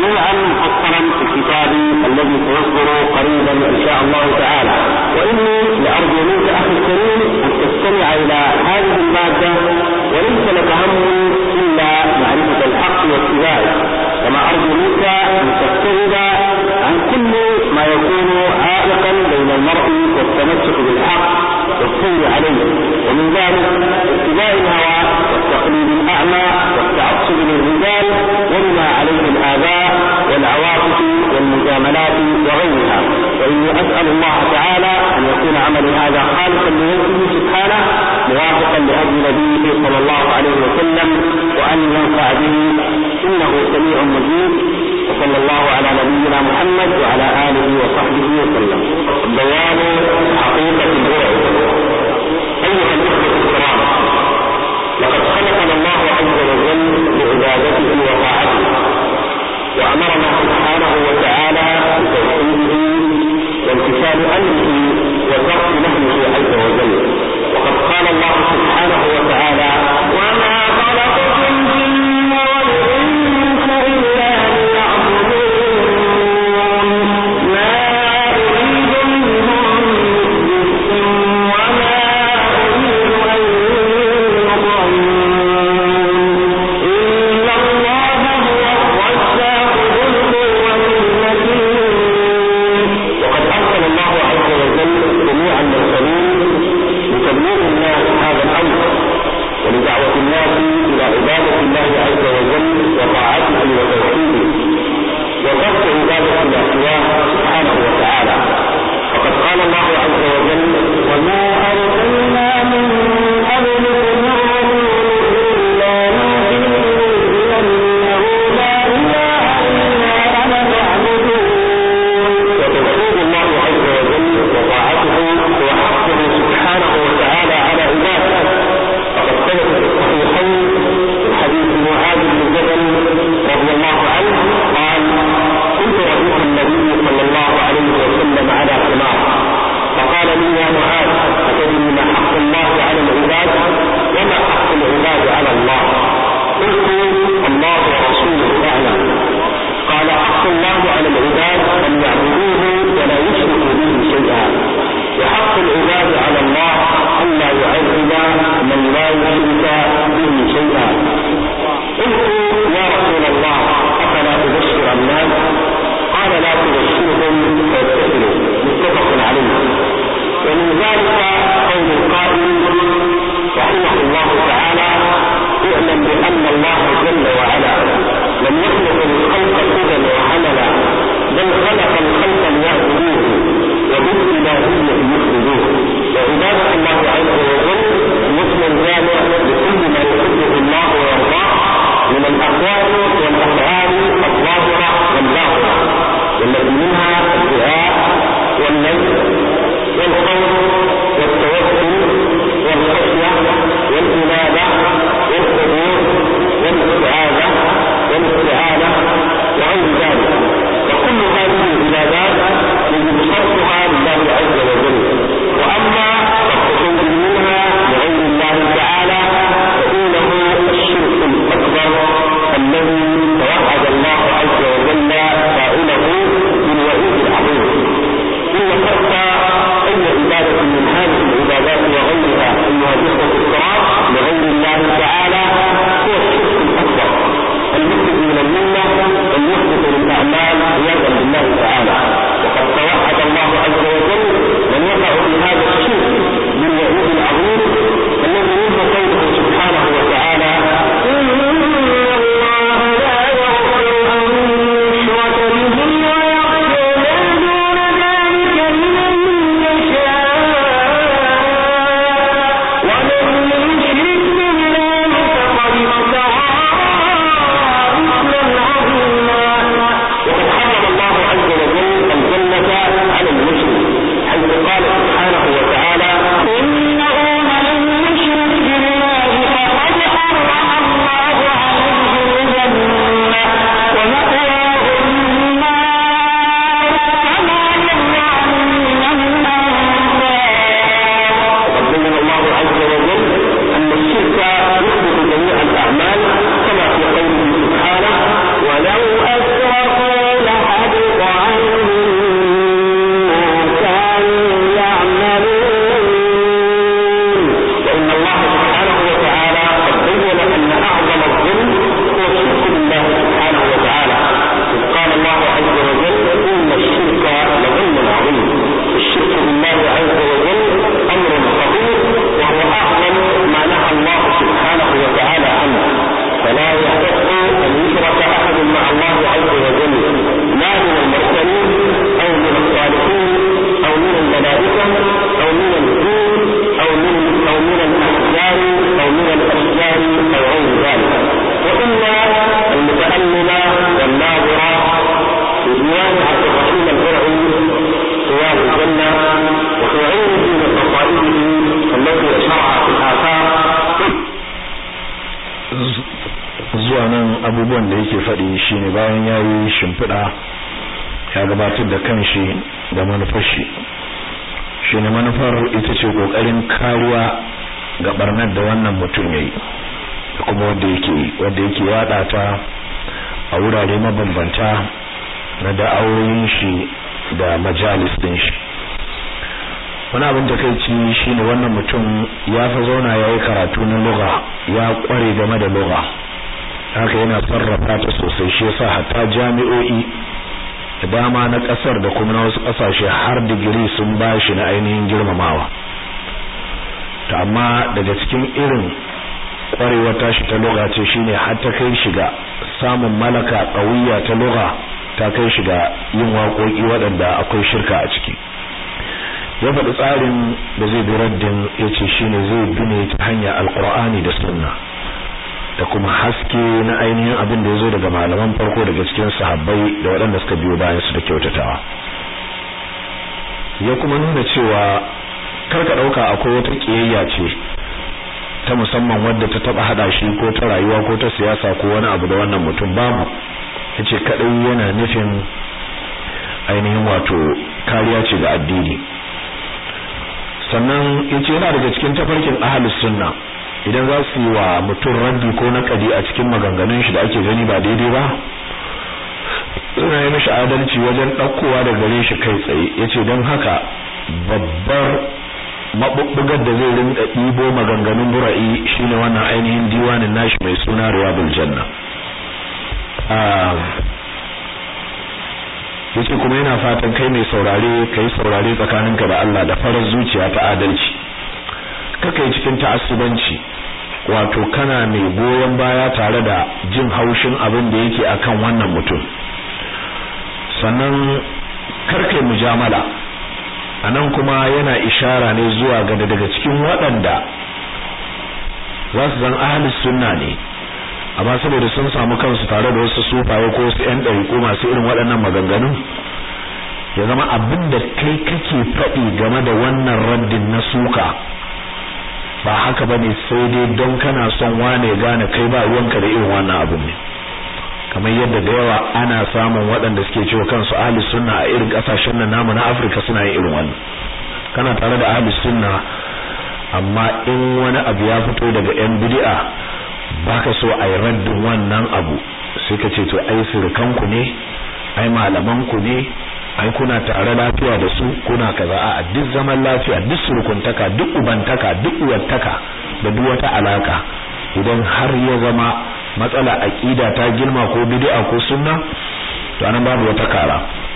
جميعا مفصلا في الكتاب الذي سيصدر قريبا ان شاء الله تعالى. واني لارجو منك اخي الكريم ان تستمع الى هذه الماده وليس لك هم الا معرفه الحق واتباعه، كما ارجو منك ان تبتعد عن كل ما يكون عائقا بين المرء والتمسك بالحق والسير عليه، ومن ذلك اتباع الهوى والتقليد الاعمى والتعصب للرجال وما عليه الاباء والعواطف والمجاملات وغيرها. واني اسال الله تعالى ان يكون عملي هذا خالصا لوجهه سبحانه موافقا لهدي نبيه صلى الله عليه وسلم، وان ينفع به انه سميع مجيب. وصلى الله على نبينا محمد وعلى اله وصحبه وسلم. بيان حقيقه البرع. ايها الاخوه الكرام، لقد خلقنا الله عز وجل بعبادته وطاعته، وامرنا سبحانه وتعالى بتوحيده وامتثال امره وترك نهيه عز وجل. وقد قال الله سبحانه وتعالى: وما خلقت الجن والانس الا ليعبدون ما اريد منهم من رزق وما اريد ان يطعمون ان الله هو الرزاق ذو القوة المتين. وقد ارسل الله عز وجل جميع المرسلين لتبليغ الناس هذا الامر ولدعوة الناس الى عبادة الله عز وجل وطاعته وتوحيده وترك عبادة ما سواه سبحانه وتعالى. وقد قال الله عز وجل: وما ارسلنا من قبلك من رسول الا نوحي اليه انه لا اله الا انا فاعبدون. وتوحيد الله عز وجل وطاعته هو حقه سبحانه وتعالى على عباده. فقد ثبت في الصحيحين من حديث معاذ بن جبل رضي الله عنه قال: كنت رديف النبي صلى الله عليه وسلم على حمار، فقال لي: يا معاذ، أتدري ما حق الله على العباد وما حق العباد على الله؟ قلت: الله ورسوله أعلم. قال: حق الله على العباد أن يعبدوه ولا يشركوا به شيئا، وحق العباد على الله أن لا يعذب من لا يشرك به شيئا. قلت: يا رسول الله، أفلا تبشر الناس؟ قال: لا تبشرهم فيتكلوا. متفق عليه. ومن ذلك قول القائل رحمه الله تعالى: اعلم بأن الله جل وعلا لم يخلق الخلق سدى وحملا، بل خلق الخلق ليعبدوه وبالإلهية يخرجوه. وعبادة الله عز وجل مثل جامع لكل ما يحبه الله ويرضاه من الأقوال والأفعال الظاهرة والباطنة، والتي منها الدعاء والنذر والخوف والتوكل والخشية والإنابة والحضور والاستعاذة والاستعانة abubuwan da yake faɗi shine bayan yayi shimfiɗa ya gabatar da kanshi da manufar shi shine manufar ita ce kokarin kariya ga barnar da wannan mutum yayi da kuma wanda yake wanda yake yada ta a wurare mabambanta na da'awoyin shi da majalis din shi. Wani abin da kai ci shine wannan mutum ya fa zauna yayi karatu na lugha, ya kware game da lugha, haka yana sarrafa ta sosai, shi yasa hatta jami'o'i da dama na kasar da kuma na wasu kasashe har digiri sun bashi na ainihin girmamawa. To amma daga cikin irin kwarewar tashi ta lugha ce shine har ta kai shiga samun malaka qawiya ta lugha, ta kai shiga yin waƙoƙi waɗanda akwai shirka a ciki. Ya faɗi tsarin da zai bi raddin yace shine zai bi ne ta hanyar alqur'ani da sunna da kuma haske na ainihin abin da yazo daga malaman farko daga cikin sahabbai da waɗanda suka biyo bayan su da kyautatawa. Ya kuma nuna cewa karka dauka akwai wata kiyayya ce ta musamman wadda ta taba hada shi ko ta rayuwa ko ta siyasa ko wani abu da wannan mutum, babu. Yace kadai yana nufin ainihin wato kariya ce ga addini. Sannan yace yana daga cikin tafarkin ahlus sunna idan za su yi wa mutum raddi ko naqadi a cikin maganganun shi da ake gani ba daidai ba, suna yi mishi adalci wajen daukowa da gare shi kai tsaye. Yace don haka babbar mabubbugar da zai rinka dibo maganganun bura'i shine wannan ainihin diwanin nashi mai suna Riyadul Janna. ah yace kuma yana fatan kai mai saurare kai saurare tsakaninka da Allah da farar zuciya ta adalci, kaka yi cikin ta'assubanci, wato kana mai goyon baya tare da jin haushin abin da yake akan wannan mutum. Sannan karkai mujamala. Anan kuma yana ishara ne zuwa ga daga cikin waɗanda za su zan ahlus sunna ne, amma saboda sun samu kansu tare da wasu sufaye ko su ƴan ɗariƙo masu irin waɗannan maganganun, ya zama abin da kai kake faɗi game da wannan raddin na suka ba haka bane, sai dai don kana son wane gane kai ba ruwanka da irin wannan abin ne. Kamar yadda da yawa ana samun waɗanda suke cewa kansu ahlus sunna a irin ƙasashen nan namu na Afirka suna yin irin wannan. Kana tare da ahlus sunna amma in wani abu ya fito daga ƴan bid'a baka so ai raddin wannan abu, sai ka ce to ai surukanku ne, ai malamanku ne, ai kuna tare lafiya da su, kuna kaza. A duk zaman lafiya, duk surukuntaka, duk ubantaka, duk uwattaka da duk wata alaka, idan har ya zama matsala aqida ta girma ko bid'a ko sunna, to anan babu wata kara.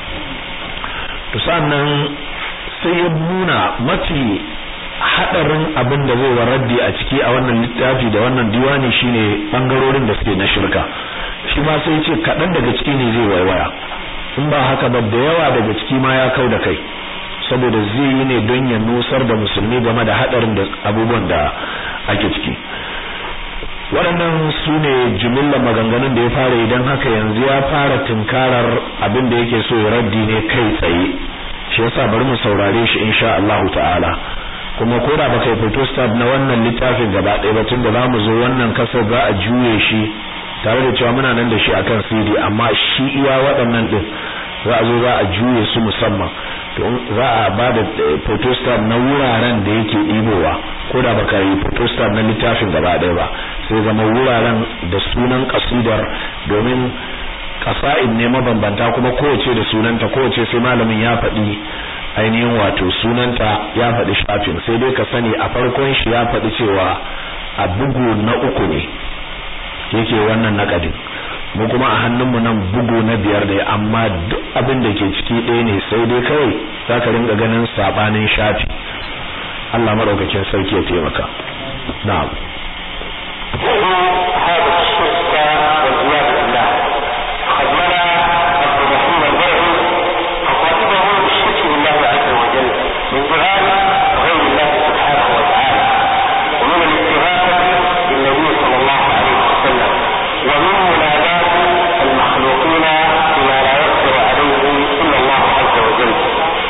To sannan sai ya nuna mafi hadarin abin da zai waraddi a ciki a wannan littafi da wannan diwani shine bangarorin da suke na shirka. Shi ma sai ce kadan daga ciki ne zai waiwaya, in ba haka ba da yawa daga ciki ma ya kauda kai, saboda zai yi ne don ya nusar da musulmi game da hadarin da abubuwan da ake ciki. Waɗannan su ne jumillar maganganun da ya fara, idan haka yanzu ya fara tunkarar abin da yake so ya raddi ne kai tsaye. Shi yasa bari mu saurare shi insha Allah ta'ala. Kuma ko da baka yi photostat na wannan littafin gaba ɗaya ba, tun da zamu zo wannan kasar za a juye shi tare da cewa muna nan da shi akan C D, amma shi iya waɗannan din za a zo za a juye su musamman. To za a ba da photostat na wuraren da yake ɗibowa, ko da baka yi photostat na littafin gaba ɗaya ba, sai zama wuraren da sunan kasidar, domin kasa'id ne mabambanta kuma kowace da sunanta, kowace sai malamin ya faɗi ainihin wato sunanta, ya faɗi shafin. Sai dai ka sani a farkon shi ya faɗi cewa a bugu na uku ne yake wannan nakadin, mu kuma a hannunmu nan bugu na biyar ne, amma duk abin da ke ciki ɗaya ne, sai dai kawai za ka ringa ganin sabanin shafi. Allah madaukakin sarki ya taimaka. Na'am.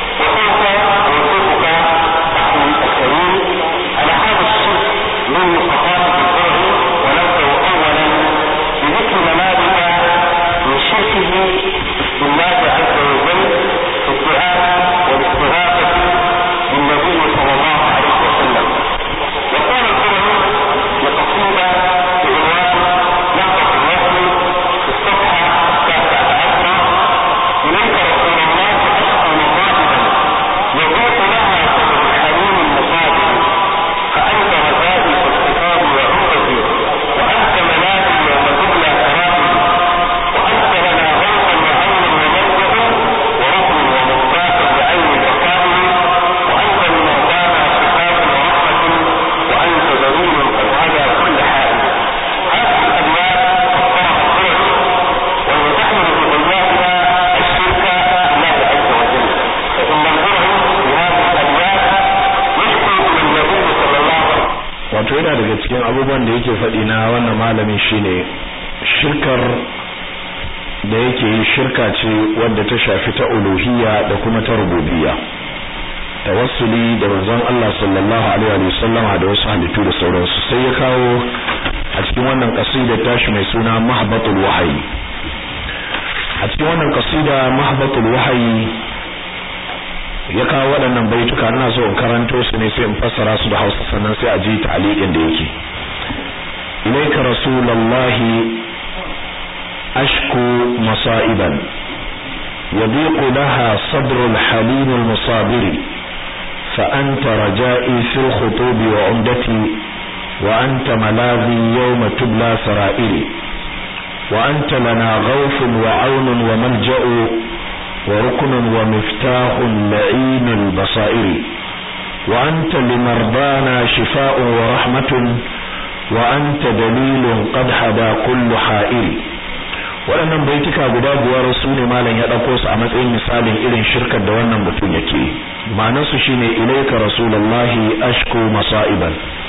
من wato yana daga cikin abubuwan da yake faɗi na wannan malamin shine shirkar da yake yi shirka ce wadda ta shafi ta uluhiyya da kuma ta rububiyya, tawassuli da manzon Allah sallallahu alaihi wa sallama da wasu halittu da sauransu. Sai ya kawo a cikin wannan kasida tashi mai suna Mahbatul Wahyi. A cikin wannan kasida Mahbatul Wahyi ya kawo waɗannan baituka, ina so in karanto su ne sai in fassara su da Hausa sannan sai a ji ta'liqin da yake. Ilayka rasulullahi ashku masa'iban yadiqu laha sadrul halim al-musabiri fa anta raja'i fil khutub wa umdati wa anta malazi yawma tubla sara'iri wa anta lana ghawfun wa 'awnun wa malja'u وركن ومفتاح لعين البصائر وأنت لمرضانا شفاء ورحمة وأنت دليل قد حدا كل حائر. waɗannan baitika guda biyar su ne malam ya ɗauko su a matsayin misalin irin shirkar da wannan mutum yake. ma'anarsu shine ilaika rasulullahi ashku masa'iban,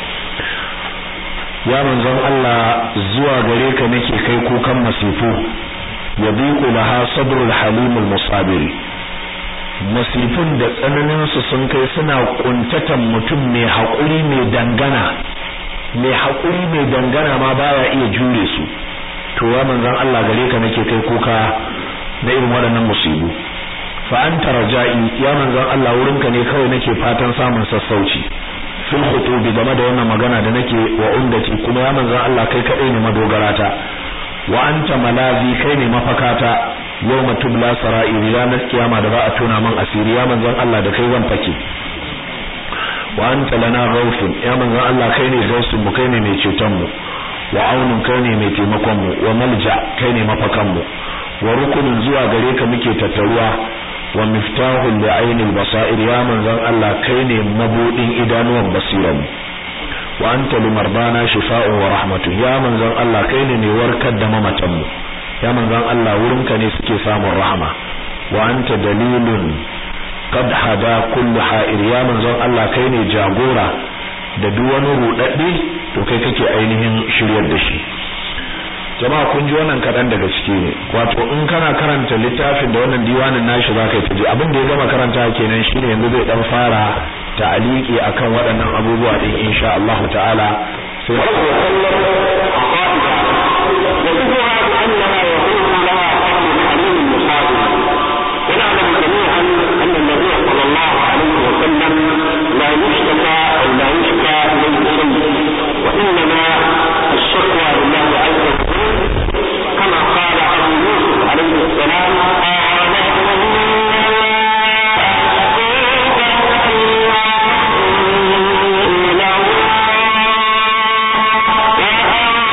ya manzon Allah zuwa gare ka nake kai kukan masifu. yadiqu laha sadrul halimul musabiri, masifun da tsananin su sun kai suna kuntatan mutum mai hakuri mai dangana mai hakuri mai dangana ma baya iya jure su. to ya manzon Allah gare ka nake kai kuka na irin waɗannan musibu. fa anta raja'i, ya manzon Allah wurinka ne kawai nake fatan samun sassauci. fil khutubi, game da wannan magana da nake wa undati, kuma ya manzon Allah kai kadai ne madogarata. wa anta malazi, kai ne mafakata. yawma tubla sara'iri, ranar kiyama da ba a tona man asiri, ya manzon Allah da kai zan fake. wa anta lana ghawfun, ya manzon Allah kai ne gausun mu, kai ne mai ceton mu. wa aunun, kai ne mai taimakon mu. wa malja, kai ne mafakan mu. wa rukunin, zuwa gare ka muke tattaruwa. wa miftahul li'ainil basair, ya manzon Allah kai ne mabudin idanuwan basiran mu. wa anta limarbana shifa'un wa rahmatun, ya manzon Allah kai ne mai warkar da mamatan mu. ya manzon Allah wurinka ne suke samun rahama. wa anta dalilun qad hada kullu ha'ir, ya manzon Allah kai ne jagora da duk wani rudadde to kai kake ainihin shiryar da shi. jama'a kun ji wannan kadan daga ciki ne. wato in kana karanta littafin da wannan diwanin nashi zaka yi taji abin da ya gama karanta kenan shine yanzu zai dan fara ta'aliki akan waɗannan abubuwa din insha Allah ta'ala. sai لا يشتكى أو لا يشكى إليه شيء، وإنما الشكوى لله عز وجل كما قال أبو يوسف عليه السلام قال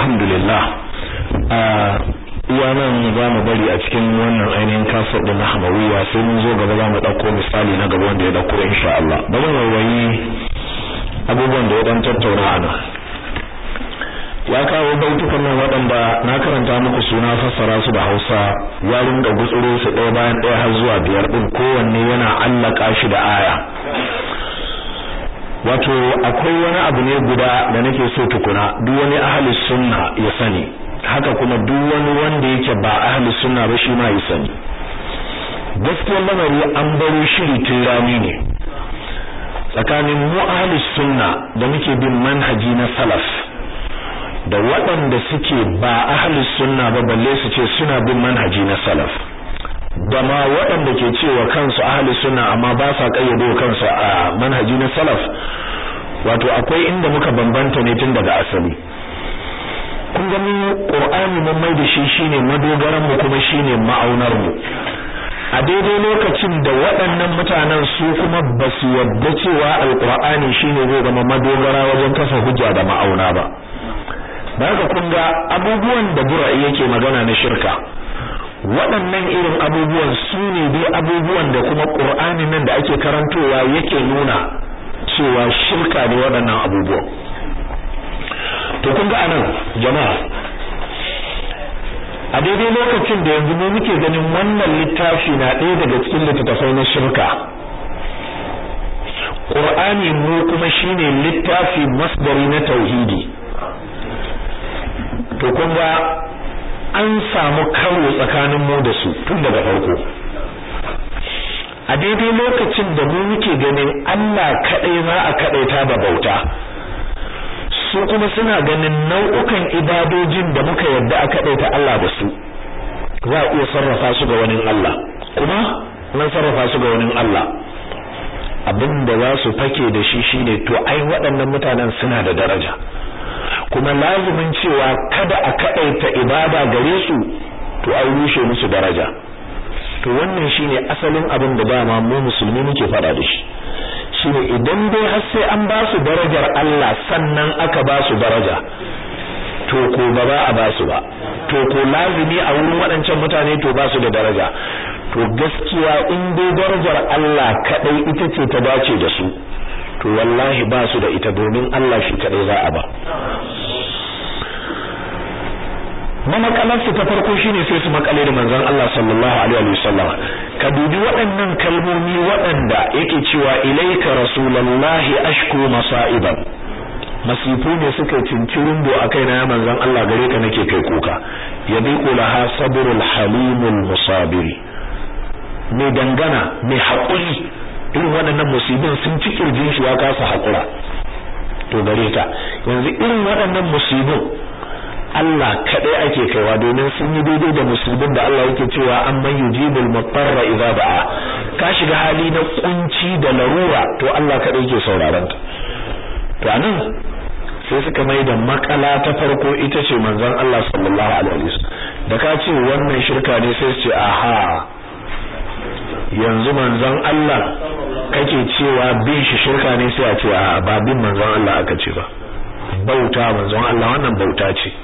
alhamdulillah iya nan za mu bari a cikin wannan ainihin kasar da na hamawiya sai mun zo gaba za mu ɗauko misali na gaba wanda ya ɗauko insha Allah ba zan wayi abubuwan da ya ɗan tattauna a nan ya kawo baitukan nan waɗanda na karanta muku suna fassara su da Hausa ya rinka gutsuro su ɗaya bayan ɗaya har zuwa biyar ɗin kowanne yana allaka shi da aya wato akwai wani abu ne guda da nake so tukuna duk wani ahli sunna ya sani haka kuma duk wani wanda yake ba ahli sunna ba shi ma ya sani gaskiyar lamari an baro shiri tun rani ne tsakanin mu ahli sunna da muke bin manhaji na salaf da waɗanda suke ba ahli sunna ba balle su ce suna bin manhaji na salaf da ma waɗanda ke cewa kansu ahli sunna amma ba sa kayyade kansu a manhaji na salaf wato akwai inda muka bambanta ne tun daga asali kun ga mu Qur'ani mun mai da shi shine madogaran mu kuma shine ma'aunar mu a daidai lokacin da waɗannan mutanen su kuma ba su yarda cewa alqur'ani shine zai zama madogara wajen kafa hujja da ma'auna ba daga kun ga abubuwan da bura'i yake magana na shirka waɗannan irin abubuwan su ne dai abubuwan da kuma Qur'ani nan da ake karantowa yake nuna cewa shirka ne waɗannan abubuwan to kun ga anan jama'a a daidai lokacin da yanzu mu muke ganin wannan littafi na ɗaya daga cikin littattafai na shirka Qur'ani mu kuma shine littafi masdari na tauhidi to kun ga an samu karo tsakanin mu da su tun daga farko a daidai lokacin da mu muke ganin Allah kadai za a kadaita da bauta su kuma suna ganin nau'ukan ibadojin da muka yarda a kadaita Allah da su za a iya sarrafa su ga wani Allah kuma nan sarrafa su ga wani Allah abinda za su fake da shi shine to ai waɗannan mutanen suna da daraja kuma lazumin cewa kada a kadaita ibada gare su to ai rushe musu daraja to wannan shine asalin abin da dama mu musulmi muke fada da shi shine idan dai har sai an ba su darajar Allah sannan aka ba su daraja to ko ba ba a ba su ba to ko lazimi a wurin waɗancan mutane to ba su da daraja to gaskiya in dai darajar Allah kadai ita ce ta dace da su to wallahi ba su da ita domin Allah shi kadai za a ba mamakalarsu ta farko shine sai su makale da manzon Allah sallallahu alaihi wasallam ka dubi waɗannan kalmomi waɗanda yake cewa ilaika rasulullahi ashku masaiban masifu ne suka cincirin do akai na manzon Allah gare ka nake kai kuka yabiqu laha sabrul halimul musabiri mai dangana mai haƙuri irin waɗannan musibin sun ci kirjin shi ya kasa haƙura to gare ta yanzu irin waɗannan musibin Allah kadai ake kaiwa domin sun yi daidai da musibin da Allah yake cewa amman yujibul mutarra idza da'a ka shiga hali na kunci da larura to Allah kadai yake sauraron ka to anan sai suka mai da makala ta farko ita ce manzon Allah sallallahu alaihi wasallam da ka ce wannan shirka ne sai su ce aha yanzu manzon Allah kake cewa bin shi shirka ne sai a ce a ba bin manzon Allah aka ce ba bauta manzon Allah wannan bauta ce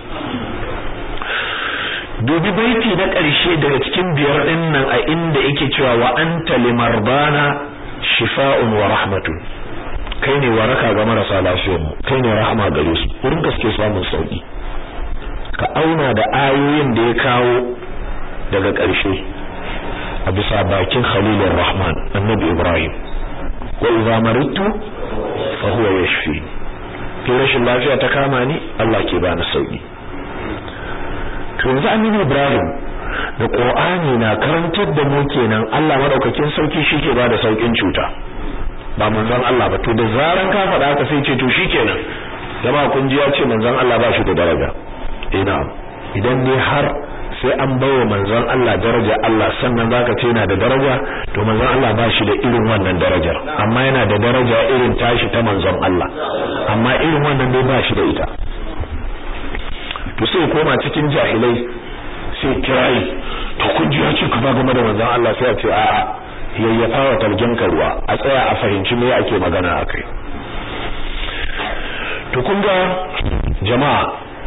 dubi baiti na ƙarshe daga cikin biyar din nan a inda yake cewa wa anta limardana shifa'un wa rahmatun kai ne waraka ga marasa lafiyar mu kai ne rahama gare su wurin gaske samun sauki ka auna da ayoyin da ya kawo daga ƙarshe a bisa bakin Khalilur Rahman Annabi Ibrahim wa idza maridtu fa huwa yashfi kin rashin lafiya ta kama ni Allah ke bani sauki to yanzu Annabi Ibrahim da Qur'ani na karantar da mu kenan Allah madaukakin sauki shike bada saukin cuta ba manzon Allah ba to da zaran ka faɗa haka sai ce to shikenan jama'a kun ji ya ce manzon Allah ba shi da daraja ina idan ne har sai an bawa manzon Allah daraja Allah sannan zaka ce yana da daraja to manzon Allah ba shi da irin wannan darajar amma yana da daraja irin tashi ta manzon Allah amma irin wannan dai ba shi da ita to sai koma cikin jahilai sai kirai to kun ji ya ce ka ba game da manzon Allah sai a ce a'a yayyafa wa talgin ruwa a tsaya a fahimci me ake magana akai to kun ga jama'a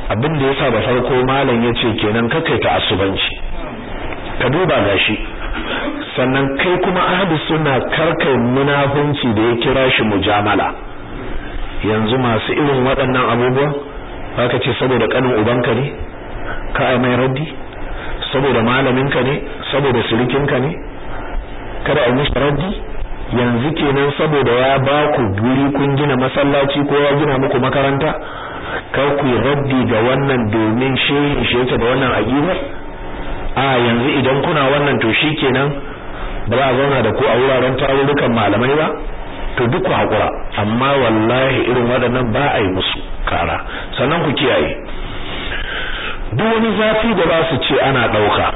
abin da yasa da farko malam yace kenan kakai ta asubanci ka duba gashi sannan kai kuma ahlus sunna karkai munafunci da ya kira shi mujamala yanzu masu irin waɗannan abubuwan haka ce saboda kanin ubanka ne ka ai mai raddi saboda malaminka ne saboda surikinka ne kada ai mishi raddi yanzu kenan saboda ya ba ku guri kun gina masallaci ko ya gina muku makaranta kar ku raddi ga wannan domin shehi shi yake da wannan aqida a yanzu idan kuna wannan to shikenan ba za a zauna da ku a wuraren tarurrukan malamai ba to duk ku hakura amma wallahi irin waɗannan ba a yi musu kara sannan ku kiyaye duk wani zafi da ba su ce ana ɗauka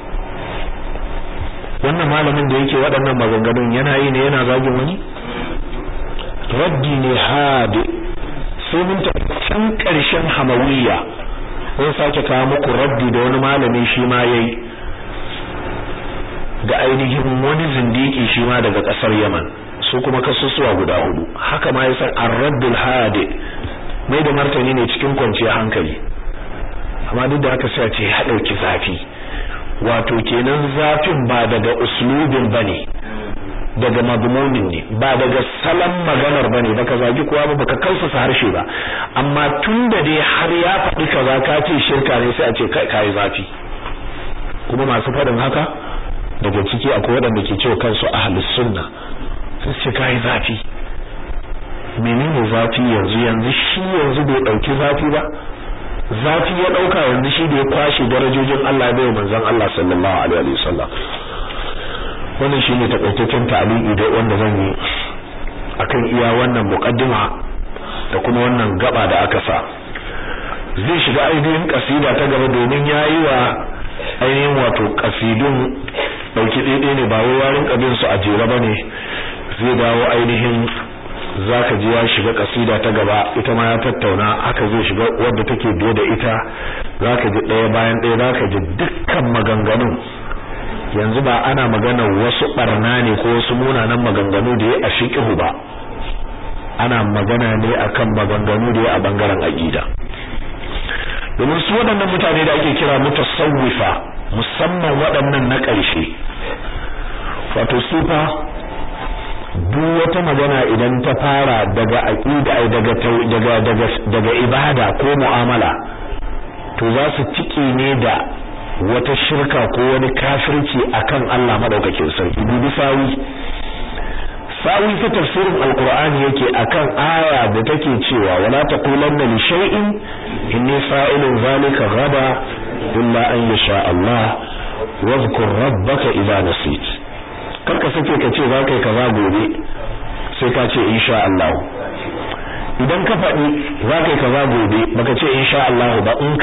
wannan malamin da yake waɗannan maganganun yana yi ne yana zagin wani raddi ne hadi sai mun ta can ƙarshen hamawiyya mun sake kawo muku raddi da wani malami shi ma yayi ga ainihin wani zindiki shi ma daga ƙasar Yaman su kuma kasusuwa guda hudu haka ma yasan ar-raddul hadi mai da martani ne cikin kwanciyar hankali amma duk da haka sai a ce ya dauki zafi wato kenan zafin ba daga uslubin bane daga madmunin ne ba daga salam maganar bane baka zagi kowa ba baka kausasa harshe ba amma tunda dai har ya faɗi kaza ka ce shirka ne sai a ce kai kai zafi kuma masu faɗin haka daga ciki akwai waɗanda ke cewa kansu ahlus sunna sai ce kai zafi menene zafi yanzu yanzu shi yanzu bai dauki zafi ba zafi ya dauka yanzu shi da ya kwashi darajojin Allah bai manzon Allah sallallahu alaihi wasallam wannan shine takaitaccen ta'liqi da wanda zan yi akan iya wannan muqaddima da kuma wannan gaba da aka sa zai shiga ainihin kasida ta gaba domin yayi wa ainihin wato kasidun dauki daidai ne ba wai warin kabin su a jere bane zai dawo ainihin zaka ji ya shiga kasida ta gaba ita ma ya tattauna haka zai shiga wanda take biye da ita zaka ji daya bayan daya zaka ji dukkan maganganun yanzu ba ana magana wasu barna ne ko wasu munanan maganganu da ya a fiqhu ba ana magana ne akan maganganu da ya a bangaren aqida domin su waɗannan mutane da ake kira mutasawwifa musamman waɗannan na ƙarshe wato su fa duk wata magana idan ta fara daga aqida ai daga daga daga daga ibada ko mu'amala to za su tike ne da wata shirka ko wani kafirci akan Allah madaukakin sarki bibi sawi sawi ta tafsirin alqur'ani yake akan aya da take cewa wala taqulanna li shay'in inni fa'ilun zalika ghada illa an yasha Allah wadhkur rabbaka idha nasit karka sake ka ce za kai kaza gobe sai ka ce insha Allah idan ka faɗi za kai kaza gobe baka ce insha Allah ba in